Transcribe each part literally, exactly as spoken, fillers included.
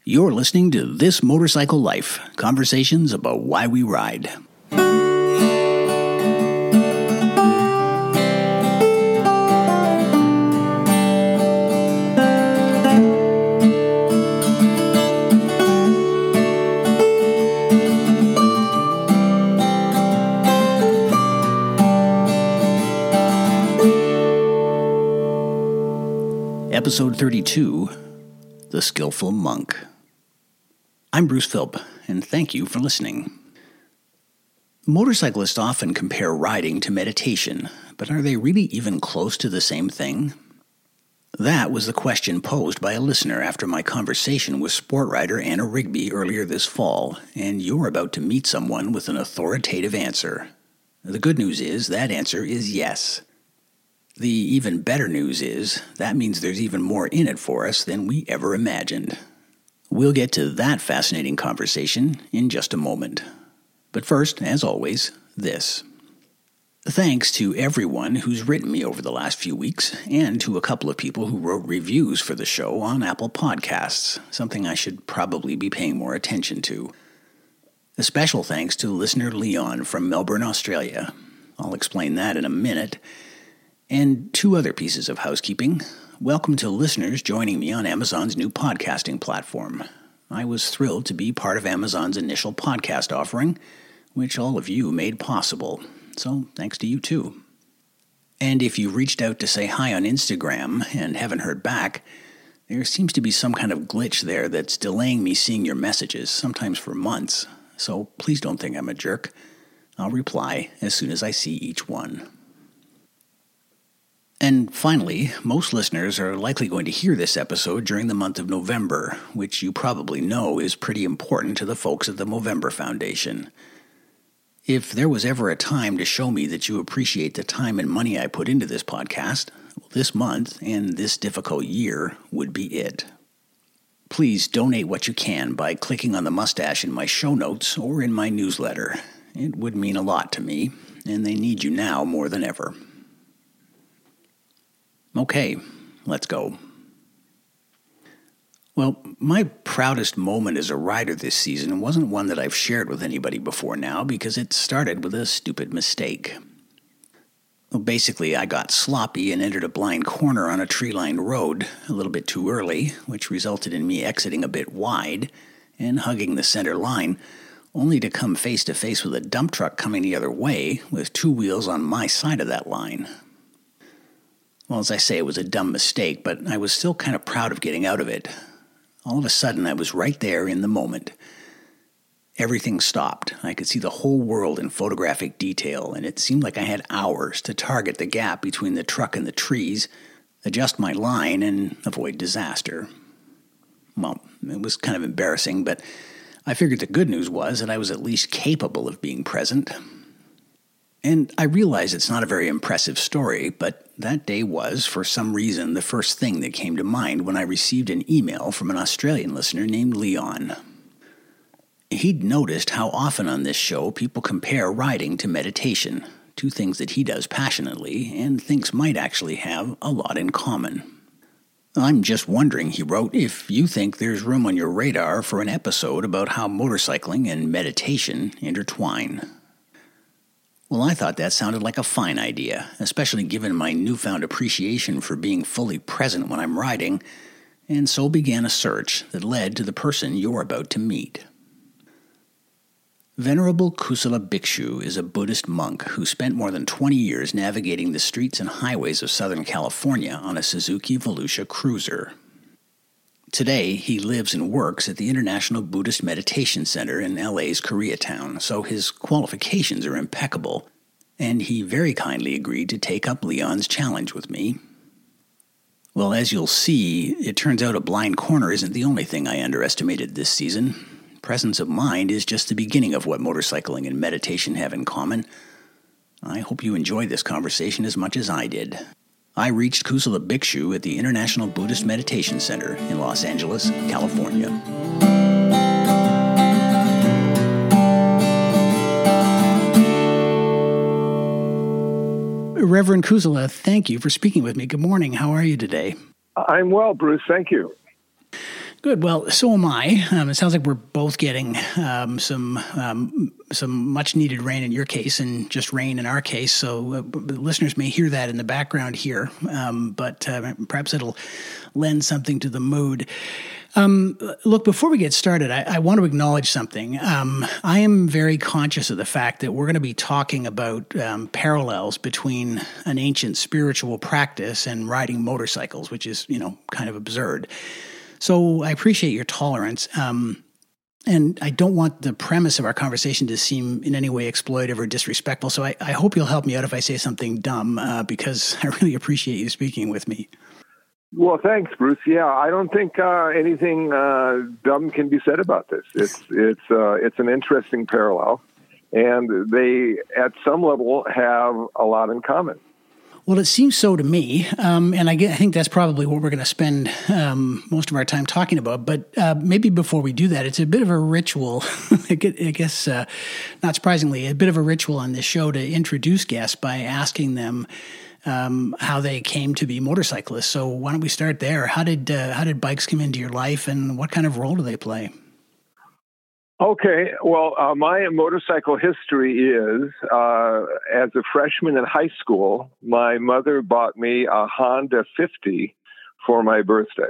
You're listening to This Motorcycle Life, conversations about why we ride. Episode thirty-two, The Skillful Monk. I'm Bruce Philp, and thank you for listening. Motorcyclists often compare riding to meditation, but are they really even close to the same thing? That was the question posed by a listener after my conversation with sport rider Anna Rigby earlier this fall, and you're about to meet someone with an authoritative answer. The good news is that answer is yes. The even better news is, that means there's even more in it for us than we ever imagined. We'll get to that fascinating conversation in just a moment. But first, as always, this. Thanks to everyone who's written me over the last few weeks, and to a couple of people who wrote reviews for the show on Apple Podcasts, something I should probably be paying more attention to. A special thanks to listener Leon from Melbourne, Australia. I'll explain that in a minute. And two other pieces of housekeeping. Welcome to listeners joining me on Amazon's new podcasting platform. I was thrilled to be part of Amazon's initial podcast offering, which all of you made possible. So thanks to you too. And if you reached out to say hi on Instagram and haven't heard back, there seems to be some kind of glitch there that's delaying me seeing your messages, sometimes for months. So please don't think I'm a jerk. I'll reply as soon as I see each one. And finally, most listeners are likely going to hear this episode during the month of November, which you probably know is pretty important to the folks at the Movember Foundation. If there was ever a time to show me that you appreciate the time and money I put into this podcast, this month and this difficult year would be it. Please donate what you can by clicking on the mustache in my show notes or in my newsletter. It would mean a lot to me, and they need you now more than ever. Okay, let's go. Well, my proudest moment as a rider this season wasn't one that I've shared with anybody before now because it started with a stupid mistake. Well, basically, I got sloppy and entered a blind corner on a tree-lined road a little bit too early, which resulted in me exiting a bit wide and hugging the center line, only to come face-to-face with a dump truck coming the other way with two wheels on my side of that line. Well, as I say, it was a dumb mistake, but I was still kind of proud of getting out of it. All of a sudden, I was right there in the moment. Everything stopped. I could see the whole world in photographic detail, and it seemed like I had hours to target the gap between the truck and the trees, adjust my line, and avoid disaster. Well, it was kind of embarrassing, but I figured the good news was that I was at least capable of being present. And I realize it's not a very impressive story, but that day was, for some reason, the first thing that came to mind when I received an email from an Australian listener named Leon. He'd noticed how often on this show people compare riding to meditation, two things that he does passionately and thinks might actually have a lot in common. I'm just wondering, he wrote, if you think there's room on your radar for an episode about how motorcycling and meditation intertwine. Well, I thought that sounded like a fine idea, especially given my newfound appreciation for being fully present when I'm riding, and so began a search that led to the person you're about to meet. Venerable Kusala Bhikshu is a Buddhist monk who spent more than twenty years navigating the streets and highways of Southern California on a Suzuki Volusia cruiser. Today, he lives and works at the International Buddhist Meditation Center in L A's Koreatown, so his qualifications are impeccable, and he very kindly agreed to take up Leon's challenge with me. Well, as you'll see, it turns out a blind corner isn't the only thing I underestimated this season. Presence of mind is just the beginning of what motorcycling and meditation have in common. I hope you enjoyed this conversation as much as I did. I reached Kusala Bhikshu at the International Buddhist Meditation Center in Los Angeles, California. Reverend Kusala, thank you for speaking with me. Good morning. How are you today? I'm well, Bruce. Thank you. Good. Well, so am I. Um, it sounds like we're both getting um, some um, some much needed rain in your case, and just rain in our case. So uh, listeners may hear that in the background here, um, but uh, perhaps it'll lend something to the mood. Um, look, before we get started, I, I want to acknowledge something. Um, I am very conscious of the fact that we're going to be talking about um, parallels between an ancient spiritual practice and riding motorcycles, which is, you know, kind of absurd. So I appreciate your tolerance, um, and I don't want the premise of our conversation to seem in any way exploitive or disrespectful, so I, I hope you'll help me out if I say something dumb, uh, because I really appreciate you speaking with me. Well, thanks, Bruce. Yeah, I don't think uh, anything uh, dumb can be said about this. It's it's uh, it's an interesting parallel, and they, at some level, have a lot in common. Well, it seems so to me, um, and I, get, I think that's probably what we're going to spend um, most of our time talking about. But uh, maybe before we do that, it's a bit of a ritual, I guess, uh, not surprisingly, a bit of a ritual on this show to introduce guests by asking them um, how they came to be motorcyclists. So why don't we start there? How did uh, how did bikes come into your life, and what kind of role do they play? Okay, well, uh, my motorcycle history is, uh, as a freshman in high school, my mother bought me a Honda fifty for my birthday.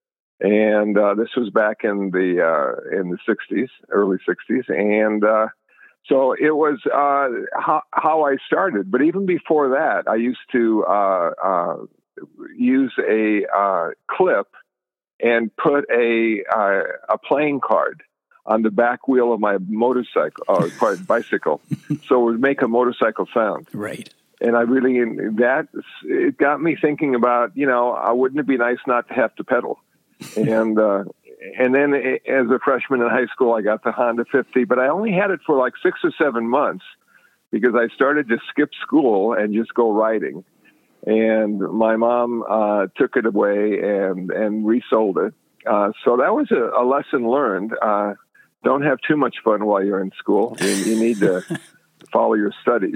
And uh, this was back in the uh, in the sixties, early sixties. And uh, so it was uh, how, how I started. But even before that, I used to uh, uh, use a uh, clip and put a, uh, a playing card on the back wheel of my motorcycle, uh, pardon, bicycle, so it would make a motorcycle sound. Right. And I really, that, it got me thinking about, you know, uh, wouldn't it be nice not to have to pedal? and uh, and then as a freshman in high school, I got the Honda fifty, but I only had it for like six or seven months because I started to skip school and just go riding. And my mom uh, took it away and, and resold it. Uh, so that was a, a lesson learned. Uh, Don't have too much fun while you're in school. You, you need to follow your studies.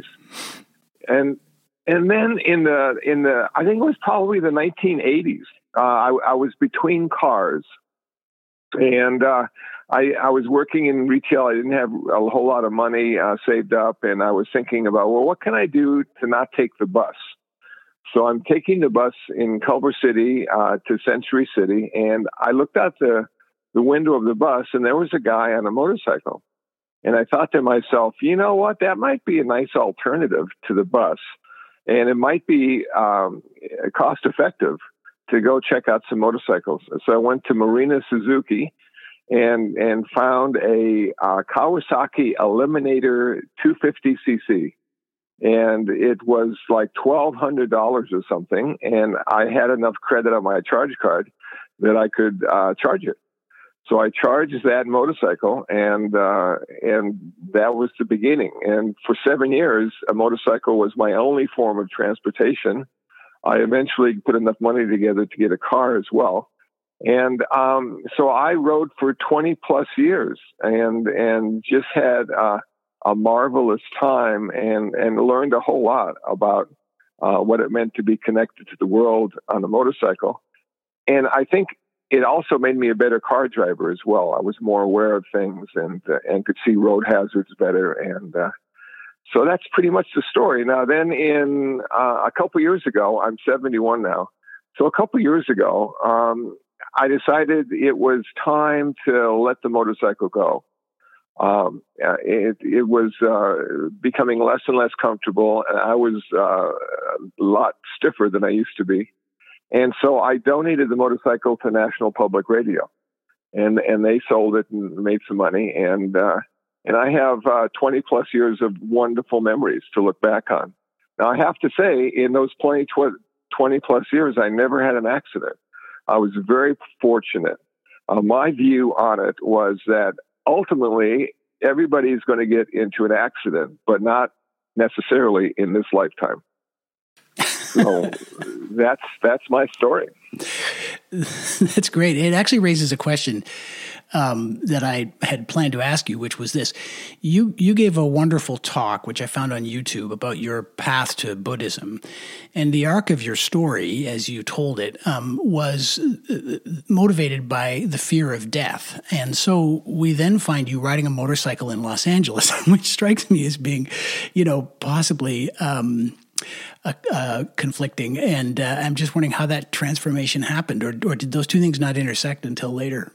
And and then in the in the I think it was probably the nineteen eighties. Uh, I, I was between cars, and uh, I I was working in retail. I didn't have a whole lot of money uh, saved up, and I was thinking about, well, what can I do to not take the bus? So I'm taking the bus in Culver City uh, to Century City, and I looked out the the window of the bus, and there was a guy on a motorcycle. And I thought to myself, you know what, that might be a nice alternative to the bus. And it might be um, cost effective to go check out some motorcycles. So I went to Marina Suzuki and and found a uh, Kawasaki Eliminator two fifty c c. And it was like twelve hundred dollars or something. And I had enough credit on my charge card that I could uh, charge it. So I charged that motorcycle, and uh, and that was the beginning. And for seven years, a motorcycle was my only form of transportation. I eventually put enough money together to get a car as well. And um, so I rode for twenty plus years, and and just had uh, a marvelous time, and and learned a whole lot about uh, what it meant to be connected to the world on a motorcycle. And I think it also made me a better car driver as well. I was more aware of things and uh, and could see road hazards better. And uh, so that's pretty much the story. Now, then in uh, a couple years ago, I'm seventy-one now. So a couple years ago, um, I decided it was time to let the motorcycle go. Um, it, it was uh, becoming less and less comfortable. And I was uh, a lot stiffer than I used to be. And so I donated the motorcycle to National Public Radio, and and they sold it and made some money. And uh, and I have uh, twenty plus years of wonderful memories to look back on. Now, I have to say, in those twenty, twenty plus years, I never had an accident. I was very fortunate. Uh, my view on it was that ultimately everybody's going to get into an accident, but not necessarily in this lifetime. So that's that's my story. That's great. It actually raises a question. um, that I had planned to ask you, which was this. You you gave a wonderful talk, which I found on YouTube, about your path to Buddhism. And the arc of your story, as you told it, um, was motivated by the fear of death. And so we then find you riding a motorcycle in Los Angeles, which strikes me as being, you know, possibly um, uh, uh, conflicting. And uh, I'm just wondering how that transformation happened, or, or did those two things not intersect until later?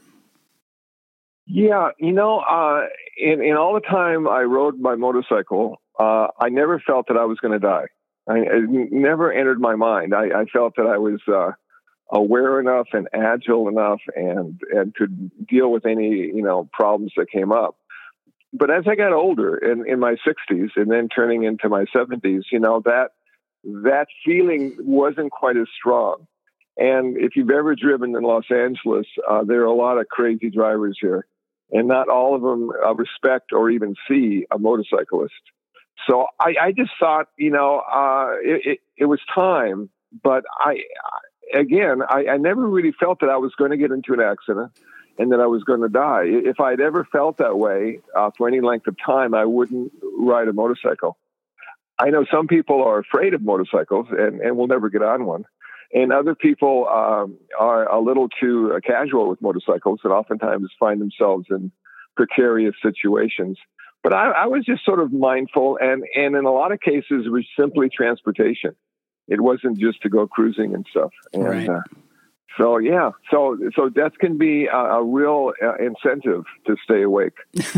Yeah, you know, uh, in, in all the time I rode my motorcycle, uh, I never felt that I was going to die. I, it never entered my mind. I, I felt that I was uh, aware enough and agile enough and, and could deal with any, you know, problems that came up. But as I got older, in, in my sixties and then turning into my seventies, you know, that that feeling wasn't quite as strong. And if you've ever driven in Los Angeles, uh, there are a lot of crazy drivers here, and not all of them uh, respect or even see a motorcyclist. So I, I just thought, you know, uh, it, it, it was time. But I, again, I, I never really felt that I was going to get into an accident and that I was going to die. If I'd ever felt that way uh, for any length of time, I wouldn't ride a motorcycle. I know some people are afraid of motorcycles and, and will never get on one. And other people um, are a little too uh, casual with motorcycles and oftentimes find themselves in precarious situations. But I, I was just sort of mindful, and, and in a lot of cases, it was simply transportation. It wasn't just to go cruising and stuff. And right. uh, so, yeah, so so death can be a, a real uh, incentive to stay awake.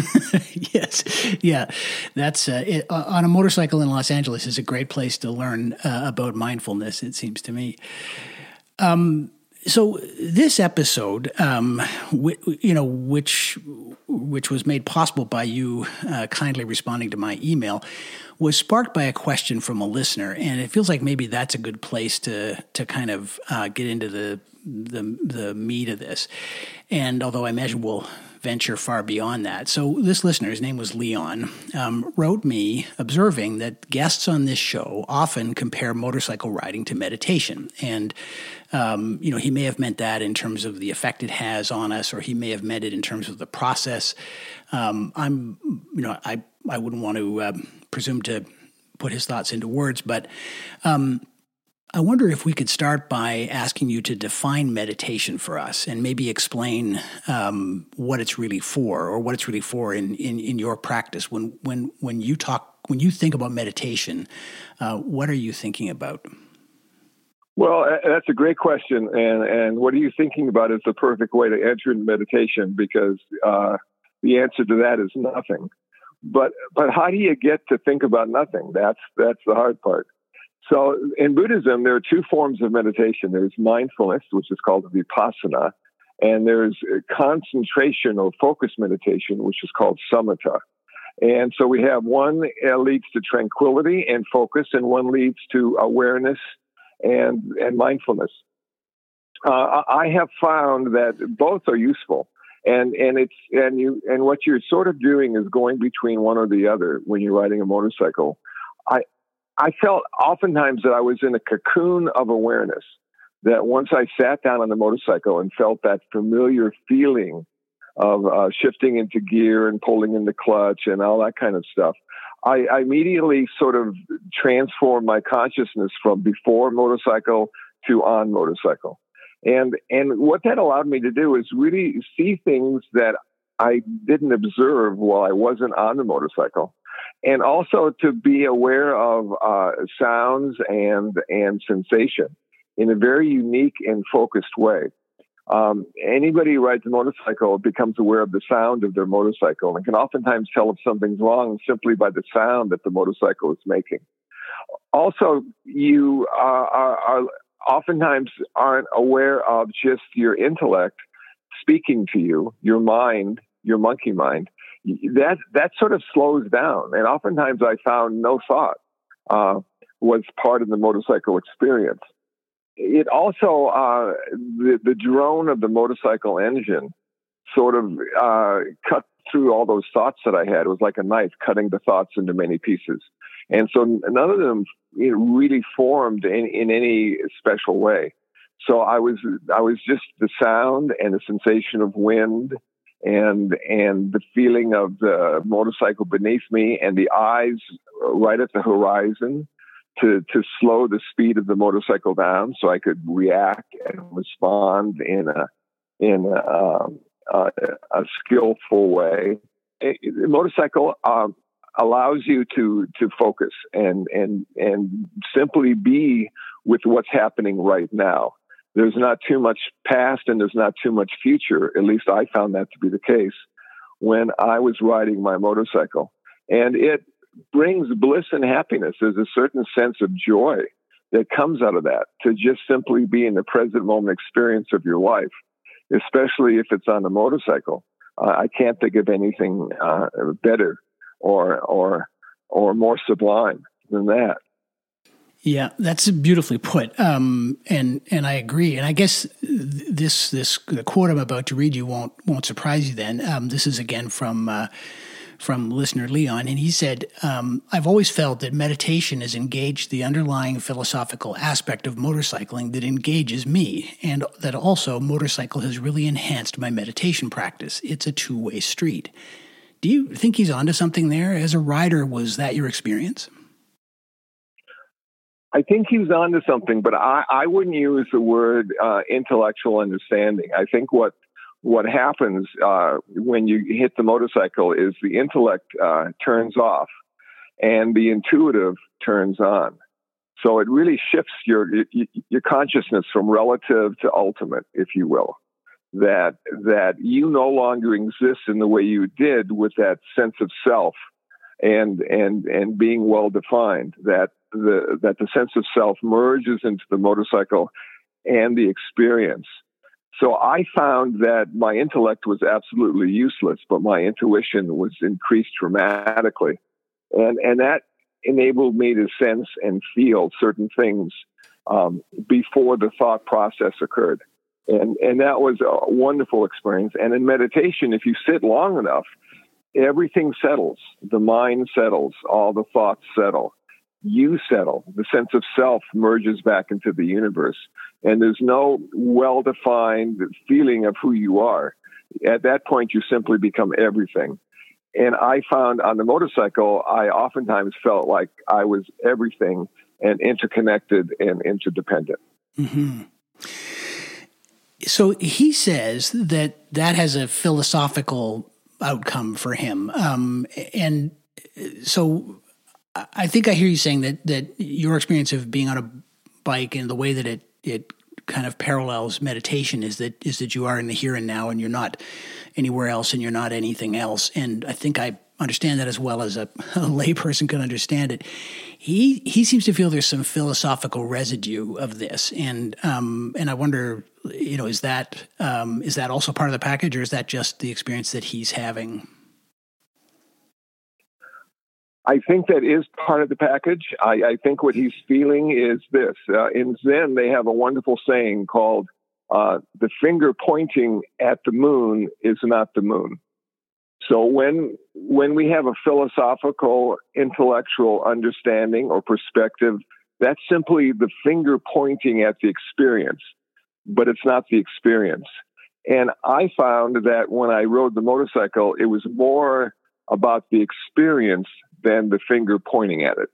Yes, yeah, that's uh, it, uh, on a motorcycle in Los Angeles is a great place to learn uh, about mindfulness, it seems to me. Um, so this episode, um, w- you know, which which was made possible by you uh, kindly responding to my email, was sparked by a question from a listener, and it feels like maybe that's a good place to to kind of uh, get into the the the meat of this. And although I imagine we'll venture far beyond that. So this listener, his name was Leon, um, wrote me observing that guests on this show often compare motorcycle riding to meditation. And, um, you know, he may have meant that in terms of the effect it has on us, or he may have meant it in terms of the process. Um, I'm, you know, I, I wouldn't want to uh, presume to put his thoughts into words, but um, I wonder if we could start by asking you to define meditation for us and maybe explain um, what it's really for, or what it's really for in, in, in your practice. When when when you talk, when you think about meditation, uh, what are you thinking about? Well, that's a great question, and and what are you thinking about is the perfect way to enter into meditation, because uh, the answer to that is nothing. But but how do you get to think about nothing? That's that's the hard part. So in Buddhism, there are two forms of meditation. There's mindfulness, which is called vipassana, and there's concentration or focus meditation, which is called samatha. And so we have one uh, leads to tranquility and focus, and one leads to awareness and, and mindfulness. Uh, I have found that both are useful. And and it's and you and what you're sort of doing is going between one or the other when you're riding a motorcycle. I I felt oftentimes that I was in a cocoon of awareness, that once I sat down on the motorcycle and felt that familiar feeling of uh, shifting into gear and pulling in the clutch and all that kind of stuff, I, I immediately sort of transformed my consciousness from before motorcycle to on motorcycle. And and what that allowed me to do is really see things that I didn't observe while I wasn't on the motorcycle. And also to be aware of uh, sounds and and sensation in a very unique and focused way. Um, anybody who rides a motorcycle becomes aware of the sound of their motorcycle and can oftentimes tell if something's wrong simply by the sound that the motorcycle is making. Also, you uh, are, are oftentimes aren't aware of just your intellect speaking to you, your mind, your monkey mind. That that sort of slows down, and oftentimes I found no thought uh, was part of the motorcycle experience. It also uh, the the drone of the motorcycle engine sort of uh, cut through all those thoughts that I had. It was like a knife cutting the thoughts into many pieces, and so none of them, you know, really formed in, in any special way. So I was I was just the sound and the sensation of wind and and the feeling of the motorcycle beneath me and the eyes right at the horizon to to slow the speed of the motorcycle down so I could react and respond in a in a, um, a, a skillful way. A, a motorcycle um, allows you to to focus and and and simply be with what's happening right now. There's not too much past and there's not too much future. At least I found that to be the case when I was riding my motorcycle. And it brings bliss and happiness. There's a certain sense of joy that comes out of that, to just simply be in the present moment experience of your life, especially if it's on a motorcycle. Uh, I can't think of anything uh, better or or or more sublime than that. Yeah, that's beautifully put, um, and and I agree. And I guess this this the quote I'm about to read you won't won't surprise you. Then um, this is again from uh, from listener Leon, and he said, um, "I've always felt that meditation has engaged the underlying philosophical aspect of motorcycling that engages me, and that also motorcycle has really enhanced my meditation practice. It's a two way street." Do you think he's onto something there? As a rider, was that your experience? I think he's onto something, but I, I wouldn't use the word uh, intellectual understanding. I think what what happens uh, when you hit the motorcycle is the intellect uh, turns off and the intuitive turns on. So it really shifts your your consciousness from relative to ultimate, if you will. That that you no longer exist in the way you did with that sense of self and and and being well defined. That the that the sense of self merges into the motorcycle and the experience. So I found that my intellect was absolutely useless, but my intuition was increased dramatically. And and that enabled me to sense and feel certain things um, before the thought process occurred. And and that was a wonderful experience. And in meditation, if you sit long enough, everything settles. The mind settles. All the thoughts settle. You settle. The sense of self merges back into the universe. And there's no well-defined feeling of who you are. At that point, you simply become everything. And I found on the motorcycle, I oftentimes felt like I was everything and interconnected and interdependent. Mm-hmm. So he says that that has a philosophical outcome for him. Um, and so I think I hear you saying that that your experience of being on a bike and the way that it it kind of parallels meditation is that is that you are in the here and now and you're not anywhere else and you're not anything else. And I think I understand that as well as a, a layperson can understand it. He he seems to feel there's some philosophical residue of this, and um, and I wonder, you know, is that um, is that also part of the package, or is that just the experience that he's having? I think that is part of the package. I, I think what he's feeling is this. Uh, in Zen, they have a wonderful saying called, uh, the finger pointing at the moon is not the moon. So when when we have a philosophical, intellectual understanding or perspective, that's simply the finger pointing at the experience, but it's not the experience. And I found that when I rode the motorcycle, it was more about the experience than the finger pointing at it.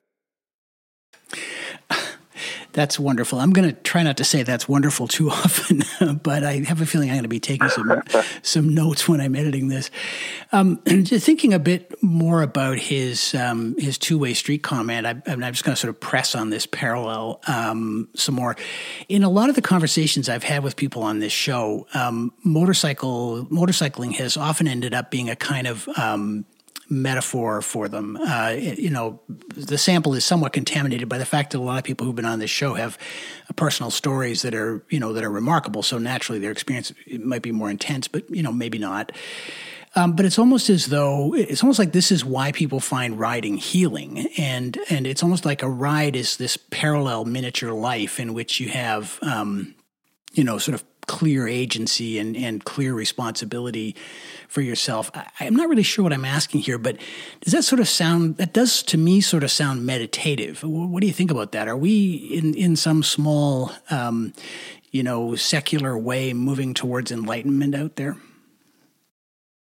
That's wonderful. I'm going to try not to say that's wonderful too often, but I have a feeling I'm going to be taking some some notes when I'm editing this. Um, thinking a bit more about his um, his two-way street comment, I, I'm just going to sort of press on this parallel um, some more. In a lot of the conversations I've had with people on this show, um, motorcycle motorcycling has often ended up being a kind of um, metaphor for them. Uh, you know, the sample is somewhat contaminated by the fact that a lot of people who've been on this show have personal stories that are, you know, that are remarkable. So naturally their experience might be more intense, but, you know, maybe not. Um, but it's almost as though, it's almost like this is why people find riding healing. And, and it's almost like a ride is this parallel miniature life in which you have, um, you know, sort of clear agency and, and clear responsibility for yourself. I, I'm not really sure what I'm asking here, but does that sort of sound, that does to me sort of sound meditative. What do you think about that? Are we in, in some small, um, you know, secular way moving towards enlightenment out there?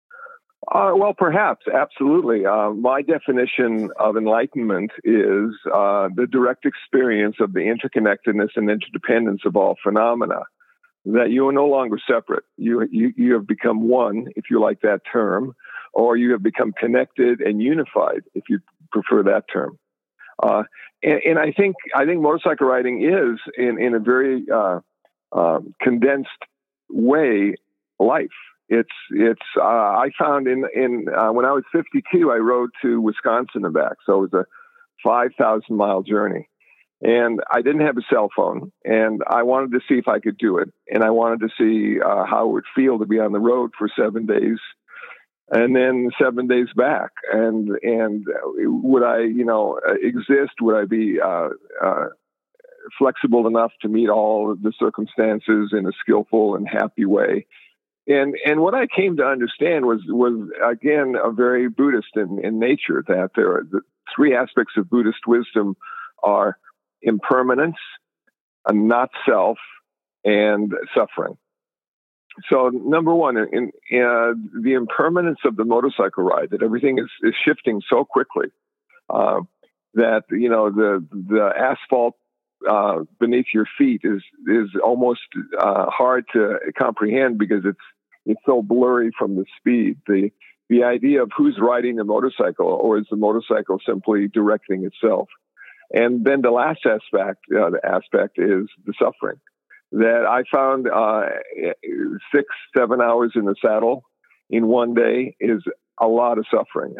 Uh, well, perhaps, absolutely. Uh, my definition of enlightenment is uh, the direct experience of the interconnectedness and interdependence of all phenomena, that you are no longer separate. You, you, you have become one, if you like that term, or you have become connected and unified, if you prefer that term. Uh, and, and I think I think motorcycle riding is, in, in a very uh, uh, condensed way, life. It's it's. Uh, I found in in uh, when I was fifty-two, I rode to Wisconsin and back, so it was a five thousand mile journey, and I didn't have a cell phone, and I wanted to see if I could do it, and I wanted to see uh, how it would feel to be on the road for seven days, and then seven days back, and and would I, you know, exist? Would I be uh, uh, flexible enough to meet all of the circumstances in a skillful and happy way? And and what I came to understand was was again a very Buddhist in, in nature, that there are the three aspects of Buddhist wisdom are impermanence, a not self, and suffering. So number one, in, in uh, the impermanence of the motorcycle ride, that everything is, is shifting so quickly uh, that you know the the asphalt uh, beneath your feet is is almost uh, hard to comprehend because it's It's so blurry from the speed. The the idea of who's riding the motorcycle, or is the motorcycle simply directing itself? And then the last aspect, uh, the aspect is the suffering. That I found uh, six, seven hours in the saddle in one day is a lot of suffering.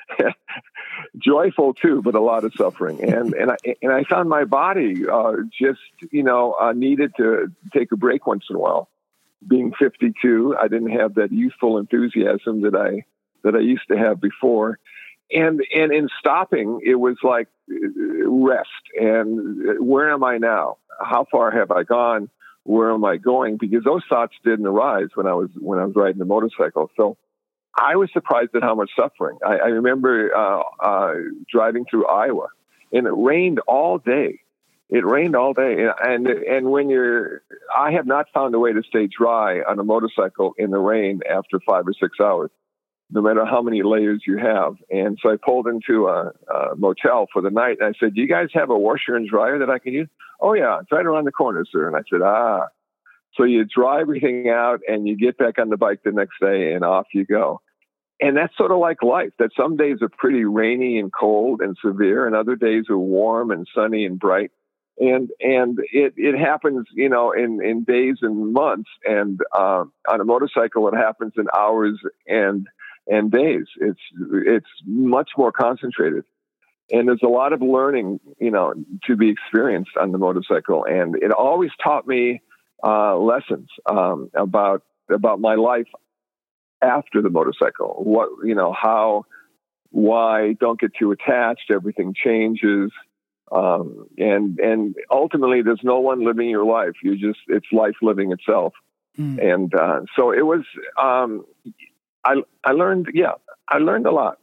Joyful too, but a lot of suffering. And and I and I found my body uh, just you know uh, needed to take a break once in a while. Being fifty-two, I didn't have that youthful enthusiasm that I that I used to have before, and and in stopping, it was like rest. And where am I now? How far have I gone? Where am I going? Because those thoughts didn't arise when I was when I was riding the motorcycle. So I was surprised at how much suffering. I, I remember uh, uh, driving through Iowa, and it rained all day. It rained all day, and and when you're, I have not found a way to stay dry on a motorcycle in the rain after five or six hours, no matter how many layers you have. And so I pulled into a, a motel for the night, and I said, "Do you guys have a washer and dryer that I can use?" "Oh yeah, it's right around the corner, sir." And I said, "Ah." So you dry everything out, and you get back on the bike the next day, and off you go. And that's sort of like life, that some days are pretty rainy and cold and severe, and other days are warm and sunny and bright. And and it, it happens, you know, in, in days and months. And uh, on a motorcycle, it happens in hours and and days. It's it's much more concentrated. And there's a lot of learning, you know, to be experienced on the motorcycle. And it always taught me uh, lessons um, about about my life after the motorcycle. What, you know, how, why, don't get too attached. Everything changes. Um, and, and ultimately there's no one living your life. You just, it's life living itself. Mm. And, uh, so it was, um, I, I learned, yeah, I learned a lot.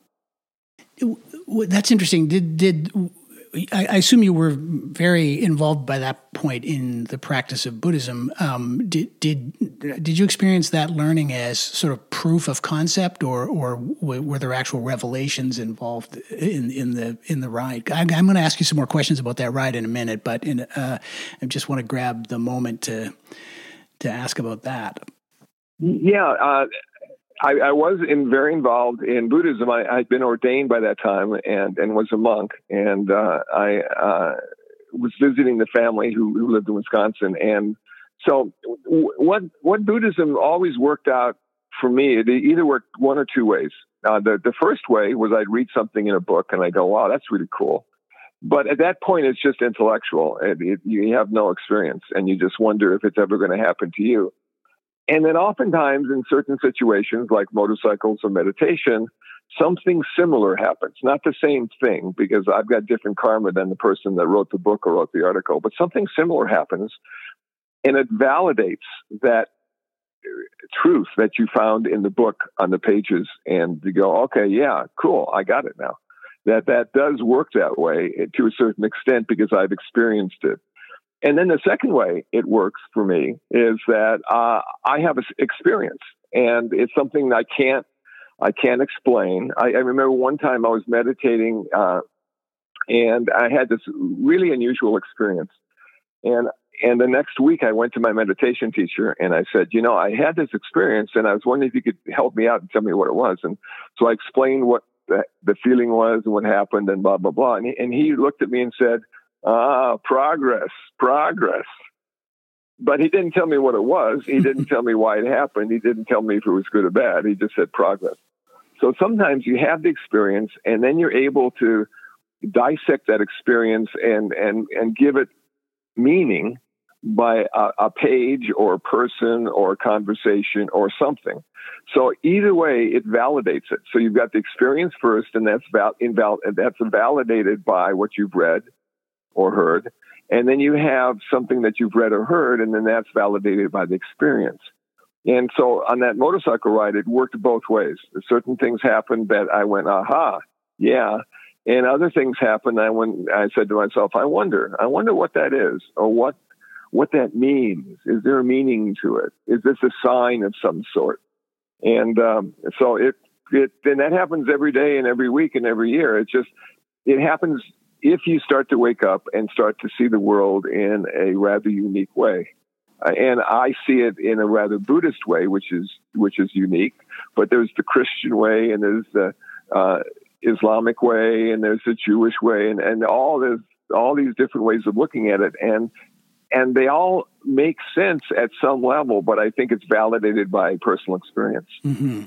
That's interesting. Did, did, I, I assume you were very involved by that point in the practice of Buddhism. Um, did, did, did you experience that learning as sort of proof of concept, or, or were there actual revelations involved in, in the, in the ride? I, I'm going to ask you some more questions about that ride in a minute, but in, uh, I just want to grab the moment to, to ask about that. Yeah. Uh, I, I was in, very involved in Buddhism. I, I'd been ordained by that time and, and was a monk. And uh, I uh, was visiting the family who, who lived in Wisconsin. And so w- what what Buddhism always worked out for me, it either worked one or two ways. Uh, the, the first way was I'd read something in a book and I go, wow, that's really cool. But at that point, it's just intellectual. And it, you have no experience, and you just wonder if it's ever going to happen to you. And then oftentimes in certain situations like motorcycles or meditation, something similar happens. Not the same thing, because I've got different karma than the person that wrote the book or wrote the article, but something similar happens, and it validates that truth that you found in the book on the pages. And you go, okay, yeah, cool, I got it now. That that does work that way to a certain extent because I've experienced it. And then the second way it works for me is that uh, I have experience, and it's something I can't I can't explain. I, I remember one time I was meditating, uh, and I had this really unusual experience. And and the next week I went to my meditation teacher and I said, you know, I had this experience and I was wondering if you could help me out and tell me what it was. And so I explained what the, the feeling was and what happened and blah, blah, blah. And he, and he looked at me and said, ah, progress, progress. But he didn't tell me what it was. He didn't tell me why it happened. He didn't tell me if it was good or bad. He just said progress. So sometimes you have the experience and then you're able to dissect that experience and, and, and give it meaning by a, a page or a person or a conversation or something. So either way, it validates it. So you've got the experience first, and that's val- inval- that's validated by what you've read or heard. And then you have something that you've read or heard, and then that's validated by the experience. And so on that motorcycle ride, it worked both ways. Certain things happened that I went, aha, yeah. And other things happened. I when I said to myself, I wonder, I wonder what that is, or what what that means. Is there a meaning to it? Is this a sign of some sort? And um, so it it and that happens every day and every week and every year. It just it happens if you start to wake up and start to see the world in a rather unique way. Uh, and I see it in a rather Buddhist way, which is which is unique. But there's the Christian way, and there's the uh, Islamic way, and there's the Jewish way, and, and all this, all these different ways of looking at it, and and they all make sense at some level, but I think it's validated by personal experience. Mm-hmm.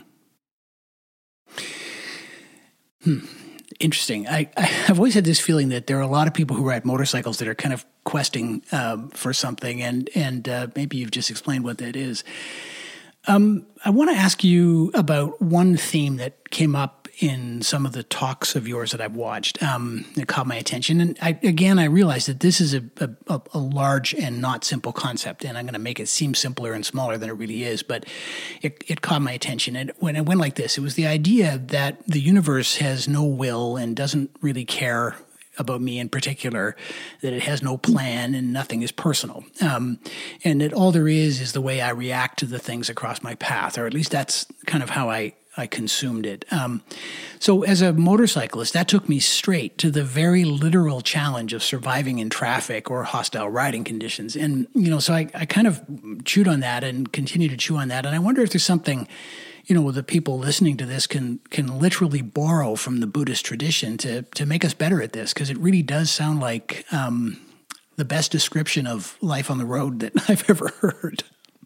Hmm. Interesting. I, I've always had this feeling that there are a lot of people who ride motorcycles that are kind of questing um, for something, and and uh, maybe you've just explained what that is. Um, I want to ask you about one theme that came up in some of the talks of yours that I've watched. Um, it caught my attention. And I, again, I realized that this is a, a, a large and not simple concept, and I'm going to make it seem simpler and smaller than it really is, but it, it caught my attention. And when it went like this, it was the idea that the universe has no will and doesn't really care about me in particular, that it has no plan and nothing is personal. Um, and that all there is is the way I react to the things across my path, or at least that's kind of how I, I consumed it. Um, so as a motorcyclist, that took me straight to the very literal challenge of surviving in traffic or hostile riding conditions. And, you know, so I, I kind of chewed on that and continue to chew on that. And I wonder if there's something, you know, the people listening to this can can literally borrow from the Buddhist tradition to to make us better at this, because it really does sound like um, the best description of life on the road that I've ever heard.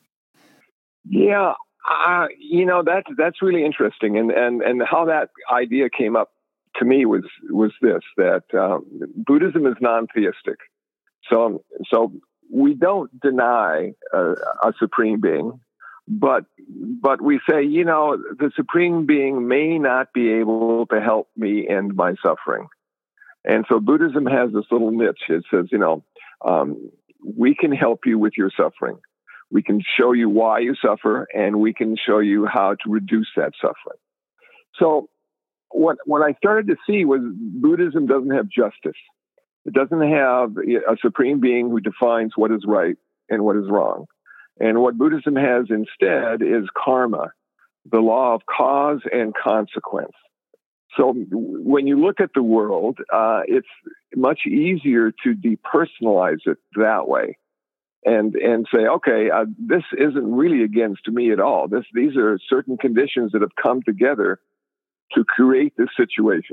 Yeah, uh, you know, that's that's really interesting, and and and how that idea came up to me was was this: that um, Buddhism is non-theistic, so so we don't deny a, a supreme being. But but we say, you know, the supreme being may not be able to help me end my suffering. And so Buddhism has this little niche. It says, you know, um, we can help you with your suffering. We can show you why you suffer, and we can show you how to reduce that suffering. So what what I started to see was Buddhism doesn't have justice. It doesn't have a supreme being who defines what is right and what is wrong. And what Buddhism has instead is karma, the law of cause and consequence. So when you look at the world, uh, it's much easier to depersonalize it that way, and and say, okay, uh, this isn't really against me at all. This these are certain conditions that have come together to create this situation,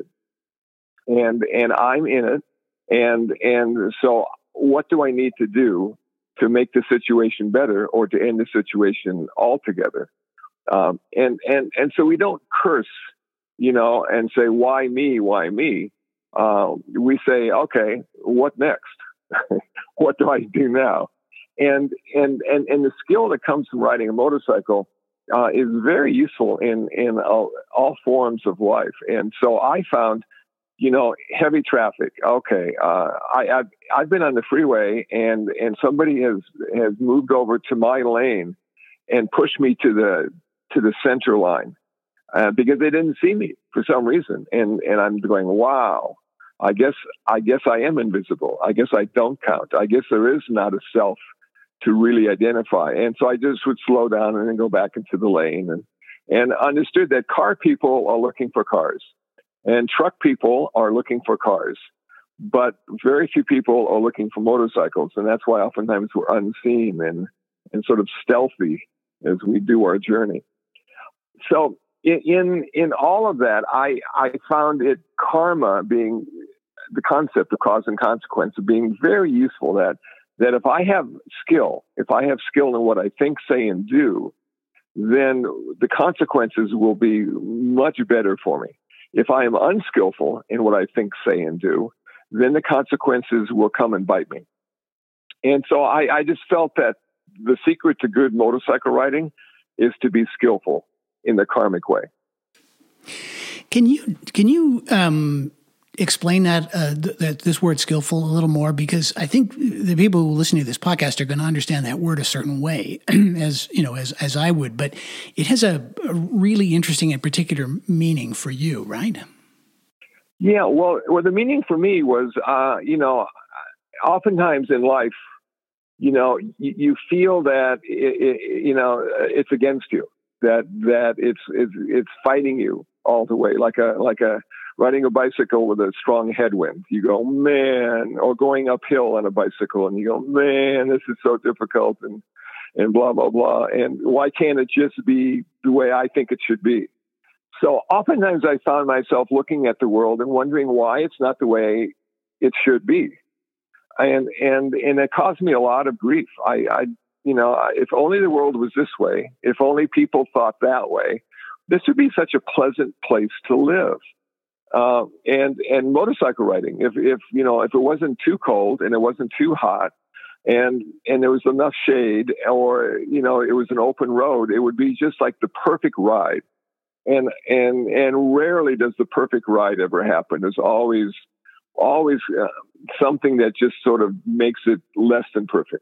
and and I'm in it, and and so what do I need to do to make the situation better, or to end the situation altogether? Um, and, and, and so we don't curse, you know, and say, why me, why me? Uh, we say, okay, what next? What do I do now? And, and, and, and the skill that comes from riding a motorcycle uh, is very useful in, in all, all forms of life. And so I found, you know, heavy traffic. Okay, uh, I, I've I've been on the freeway, and, and somebody has, has moved over to my lane and pushed me to the to the center line uh, because they didn't see me for some reason, and and I'm going, wow, I guess I guess I am invisible. I guess I don't count. I guess there is not a self to really identify. And so I just would slow down and then go back into the lane, and and understood that car people are looking for cars and truck people are looking for cars, but very few people are looking for motorcycles. And that's why oftentimes we're unseen and, and sort of stealthy as we do our journey. So in, in, in all of that, I, I found it karma being the concept of cause and consequence of being very useful, that, that if I have skill, if I have skill in what I think, say, and do, then the consequences will be much better for me. If I am unskillful in what I think, say, and do, then the consequences will come and bite me. And so I, I just felt that the secret to good motorcycle riding is to be skillful in the karmic way. Can you can you um, explain that uh, th- that this word "skillful" a little more? Because I think the people who listen to this podcast are going to understand that word a certain way, as you know, as as I would. But it has a, a really interesting and particular meaning for you, right? Yeah. Well, well, the meaning for me was, uh, you know, oftentimes in life, you know, you, you feel that it, it, you know it's against you, that that it's it's it's fighting you all the way, like a like a riding a bicycle with a strong headwind. You go, man, or going uphill on a bicycle, and you go, man, this is so difficult, and and blah blah blah, and why can't it just be the way I think it should be? So oftentimes I found myself looking at the world and wondering why it's not the way it should be. And, and, and it caused me a lot of grief. I, I, you know, if only the world was this way, if only people thought that way, this would be such a pleasant place to live. Uh, and, and motorcycle riding, if, if, you know, if it wasn't too cold and it wasn't too hot and, and there was enough shade, or, you know, it was an open road, it would be just like the perfect ride. And, and, and rarely does the perfect ride ever happen. There's always, always uh, something that just sort of makes it less than perfect.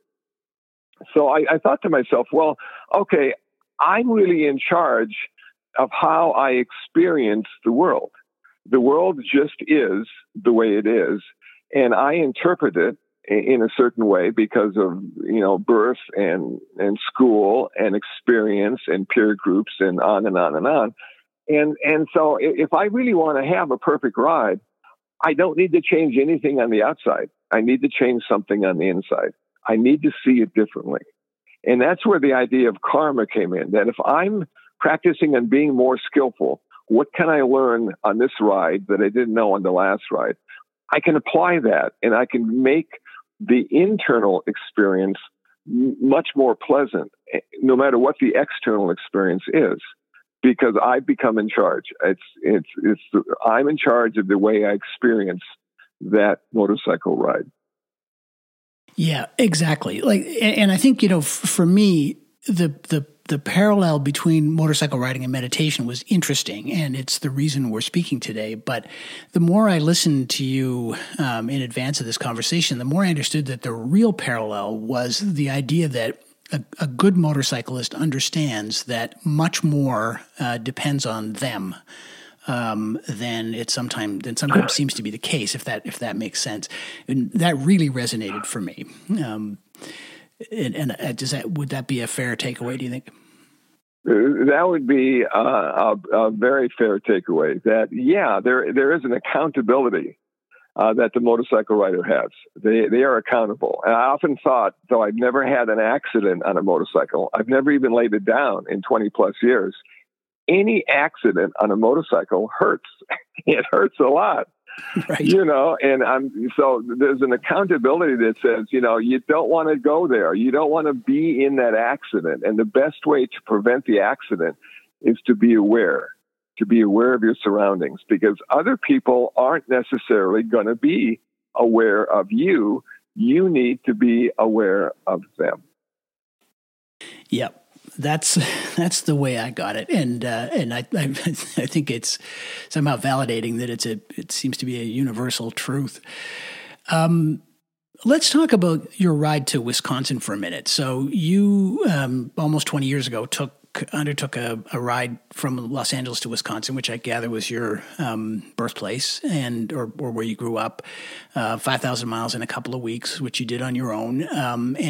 So I, I thought to myself, well, okay, I'm really in charge of how I experience the world. The world just is the way it is, and I interpret it in a certain way because of, you know, birth and, and school and experience and peer groups and on and on and on. And, and so if I really want to have a perfect ride, I don't need to change anything on the outside. I need to change something on the inside. I need to see it differently. And that's where the idea of karma came in, that if I'm practicing on being more skillful, what can I learn on this ride that I didn't know on the last ride? I can apply that, and I can make the internal experience m- much more pleasant, no matter what the external experience is, because I've become in charge. It's, it's, it's, I'm in charge of the way I experience that motorcycle ride. Yeah, exactly. Like, and I think, you know, for me, the, the, the parallel between motorcycle riding and meditation was interesting, and it's the reason we're speaking today. But the more I listened to you um, in advance of this conversation, the more I understood that the real parallel was the idea that a, a good motorcyclist understands that much more uh, depends on them um, than it sometimes than sometimes seems to be the case. If that if that makes sense, and that really resonated for me. Um, And, and uh, does that would that be a fair takeaway, do you think? That would be uh, a, a very fair takeaway. That yeah, there there is an accountability uh, that the motorcycle rider has. They they are accountable. And I often thought, though I've never had an accident on a motorcycle, I've never even laid it down in twenty plus years. Any accident on a motorcycle hurts. It hurts a lot. Right. You know, and I'm so there's an accountability that says, you know, you don't want to go there. You don't want to be in that accident. And the best way to prevent the accident is to be aware, to be aware of your surroundings, because other people aren't necessarily going to be aware of you. You need to be aware of them. Yep. That's that's the way I got it, and uh, and I, I I think it's somehow validating that it's a it seems to be a universal truth. Um, let's talk about your ride to Wisconsin for a minute. So you um, almost twenty years ago took undertook a, a ride from Los Angeles to Wisconsin, which I gather was your um, birthplace and or, or where you grew up. Uh, five thousand miles in a couple of weeks, which you did on your own, um, and it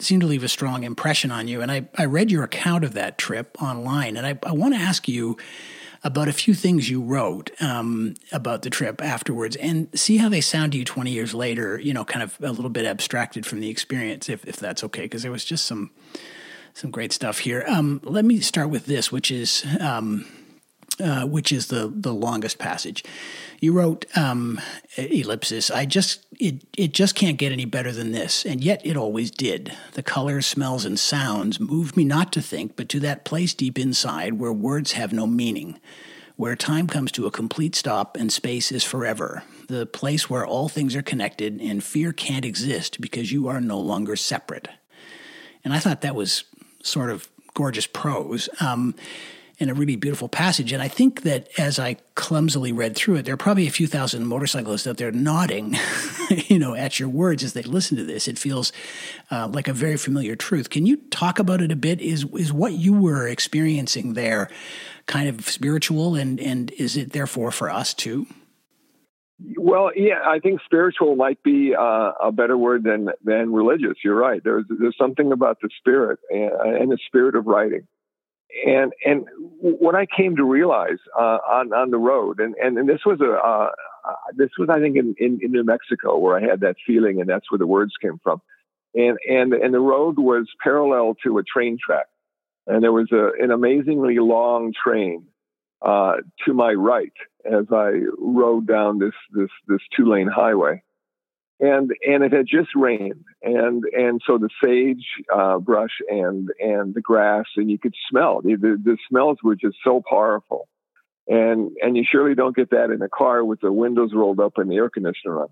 seemed to leave a strong impression on you. And I, I read your account of that trip online, and I, I want to ask you about a few things you wrote um, about the trip afterwards, and see how they sound to you twenty years later, you know, kind of a little bit abstracted from the experience, if, if that's okay, because there was just some some great stuff here. Um, let me start with this, which is um, uh, which is the the longest passage. You wrote, um, ellipsis, I just, it, it just can't get any better than this, and yet it always did. The colors, smells, and sounds moved me not to think, but to that place deep inside where words have no meaning, where time comes to a complete stop and space is forever, the place where all things are connected and fear can't exist because you are no longer separate. And I thought that was sort of gorgeous prose. Um, And a really beautiful passage. And I think that as I clumsily read through it, there are probably a few thousand motorcyclists out there nodding, you know, at your words as they listen to this. It feels uh, like a very familiar truth. Can you talk about it a bit? Is is what you were experiencing there kind of spiritual, and, and is it therefore for us too? Well, yeah, I think spiritual might be uh, a better word than than religious. You're right. There's there's something about the spirit and, and the spirit of writing. And and what I came to realize uh, on on the road, and, and, and this was a uh, this was I think in, in, in New Mexico where I had that feeling, and that's where the words came from. And and and the road was parallel to a train track, and there was a, an amazingly long train uh, to my right as I rode down this this this two lane highway. And and it had just rained, and and so the sage uh, brush and and the grass, and you could smell the, the the smells were just so powerful, and and you surely don't get that in a car with the windows rolled up and the air conditioner on.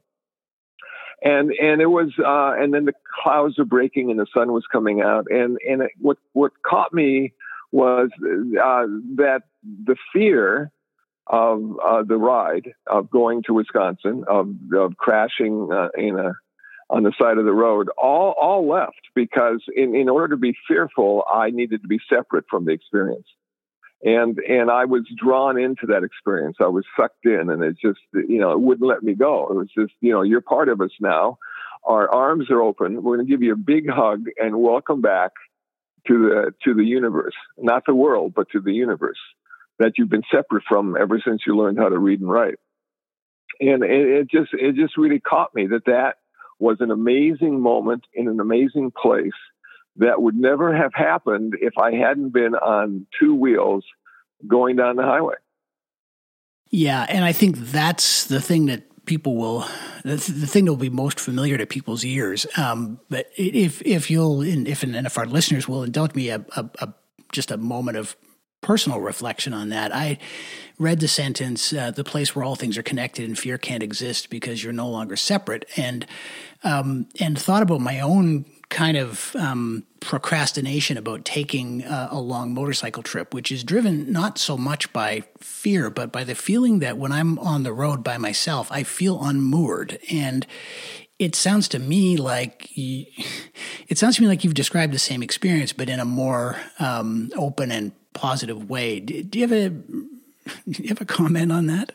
And and it was uh, and then the clouds were breaking and the sun was coming out, and and it, what what caught me was uh, that the fear of uh, the ride, of going to Wisconsin, of, of crashing uh, in a, on the side of the road, all all left because in, in order to be fearful, I needed to be separate from the experience. And and I was drawn into that experience. I was sucked in, and it just, you know, it wouldn't let me go. It was just, you know, you're part of us now. Our arms are open. We're going to give you a big hug and welcome back to the to the universe, not the world, but to the universe that you've been separate from ever since you learned how to read and write. And it, it just it just really caught me that that was an amazing moment in an amazing place that would never have happened if I hadn't been on two wheels going down the highway. Yeah, and I think that's the thing that people will, the thing that will be most familiar to people's ears. Um, but if if you'll, if and if our listeners will indulge me a, a, a just a moment of personal reflection on that. I read the sentence, uh, the place where all things are connected and fear can't exist because you're no longer separate, and um, and thought about my own kind of um, procrastination about taking uh, a long motorcycle trip, which is driven not so much by fear, but by the feeling that when I'm on the road by myself, I feel unmoored. And it sounds to me like you, it sounds to me like you've described the same experience, but in a more um, open and positive way. Do, do you have a do you have a comment on that?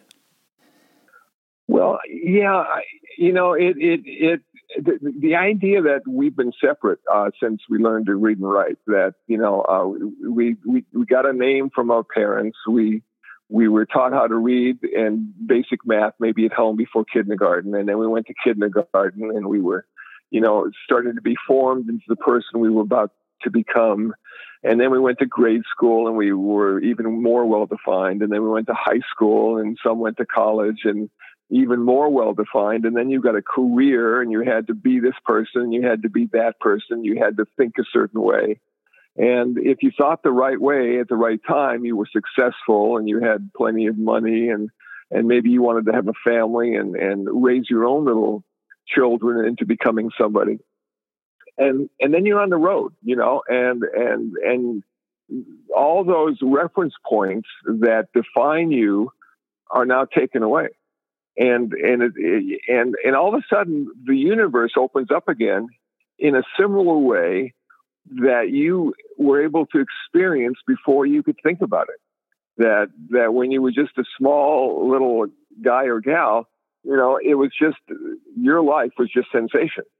Well, yeah, you know, it it it the, the idea that we've been separate uh, since we learned to read and write. That you know, uh, we we we got a name from our parents. We we were taught how to read and basic math maybe at home before kindergarten, and then we went to kindergarten and we were, you know, started to be formed into the person we were about to become. And then we went to grade school and we were even more well-defined. And then we went to high school and some went to college and even more well-defined. And then you got a career and you had to be this person, you had to be that person, you had to think a certain way. And if you thought the right way at the right time, you were successful and you had plenty of money and, and maybe you wanted to have a family and, and raise your own little children into becoming somebody. And and then you're on the road, you know, and and and all those reference points that define you are now taken away, and and it, and and all of a sudden the universe opens up again in a similar way that you were able to experience before you could think about it. That that when you were just a small little guy or gal, you know, it was just your life was just sensation.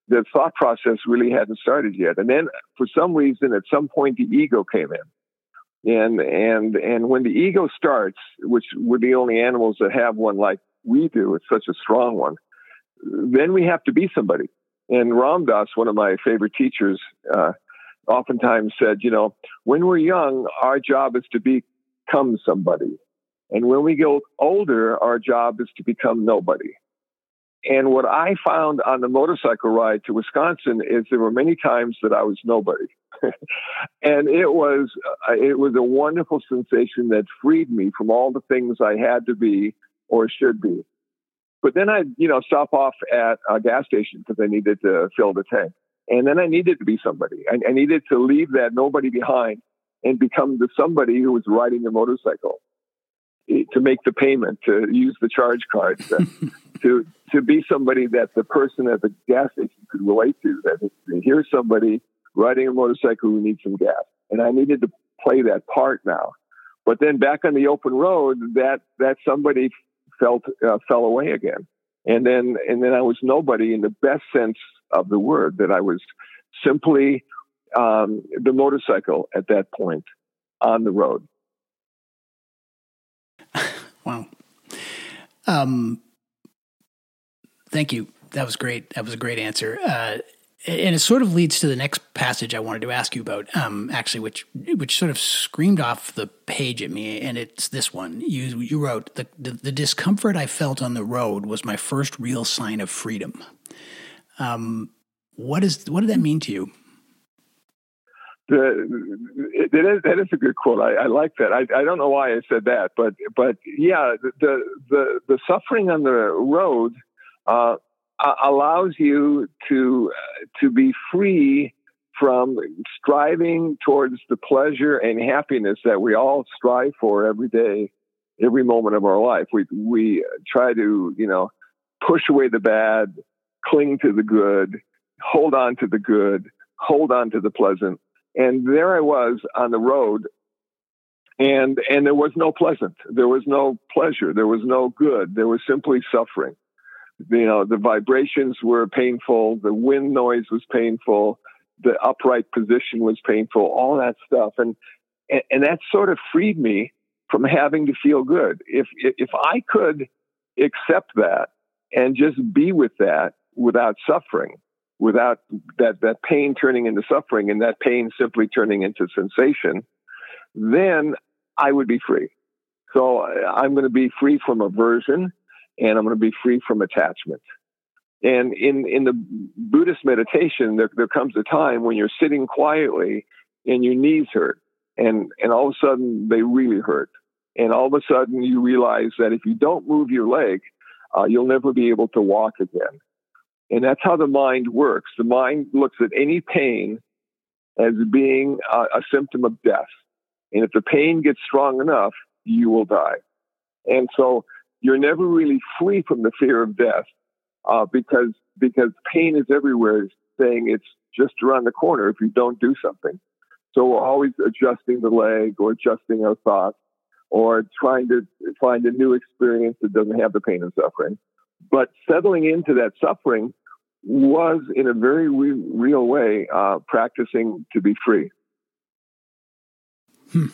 the thought process really hadn't started yet. And then for some reason, at some point, the ego came in. And, and, and when the ego starts, which we're the only animals that have one like we do, it's such a strong one, then we have to be somebody. And Ram Dass, one of my favorite teachers, uh, oftentimes said, you know, when we're young, our job is to become somebody. And when we get older, our job is to become nobody. And what I found on the motorcycle ride to Wisconsin is there were many times that I was nobody. And it was, uh, it was a wonderful sensation that freed me from all the things I had to be or should be. But then I'd, you know, stop off at a gas station because I needed to fill the tank. And then I needed to be somebody. I, I needed to leave that nobody behind and become the somebody who was riding a motorcycle, to make the payment, to use the charge card, to, to, to be somebody that the person at the gas station could relate to, that here's somebody riding a motorcycle who needs some gas. And I needed to play that part now. But then back on the open road, that, that somebody felt, uh, fell away again. And then, and then I was nobody in the best sense of the word, that I was simply um, the motorcycle at that point on the road. Wow. Um, thank you. That was great. That was a great answer. Uh, and it sort of leads to the next passage I wanted to ask you about, um, actually, which which sort of screamed off the page at me, and it's this one. You you wrote, the, the, the discomfort I felt on the road was my first real sign of freedom. Um, what is what did that mean to you? The, it, it is, that is a good quote. I, I like that. I, I don't know why I said that, but but yeah, the the the suffering on the road uh, allows you to to be free from striving towards the pleasure and happiness that we all strive for every day, every moment of our life. We we try to, you know, push away the bad, cling to the good, hold on to the good, hold on to the pleasant. And there I was on the road, and and there was no pleasant. There was no pleasure. There was no good. There was simply suffering. You know, the vibrations were painful. The wind noise was painful. The upright position was painful. All that stuff, and and, and that sort of freed me from having to feel good. If if I could accept that and just be with that without suffering, without that, that pain turning into suffering and that pain simply turning into sensation, then I would be free. So I'm going to be free from aversion, and I'm going to be free from attachment. And in, in the Buddhist meditation, there, there comes a time when you're sitting quietly and your knees hurt, and, and all of a sudden they really hurt. And all of a sudden you realize that if you don't move your leg, uh, you'll never be able to walk again. And that's how the mind works. The mind looks at any pain as being a, a symptom of death. And if the pain gets strong enough, you will die. And so you're never really free from the fear of death uh, because because pain is everywhere, saying it's just around the corner if you don't do something. So we're always adjusting the leg or adjusting our thoughts or trying to find a new experience that doesn't have the pain and suffering. But settling into that suffering was, in a very re- real way, uh, practicing to be free. Hmm.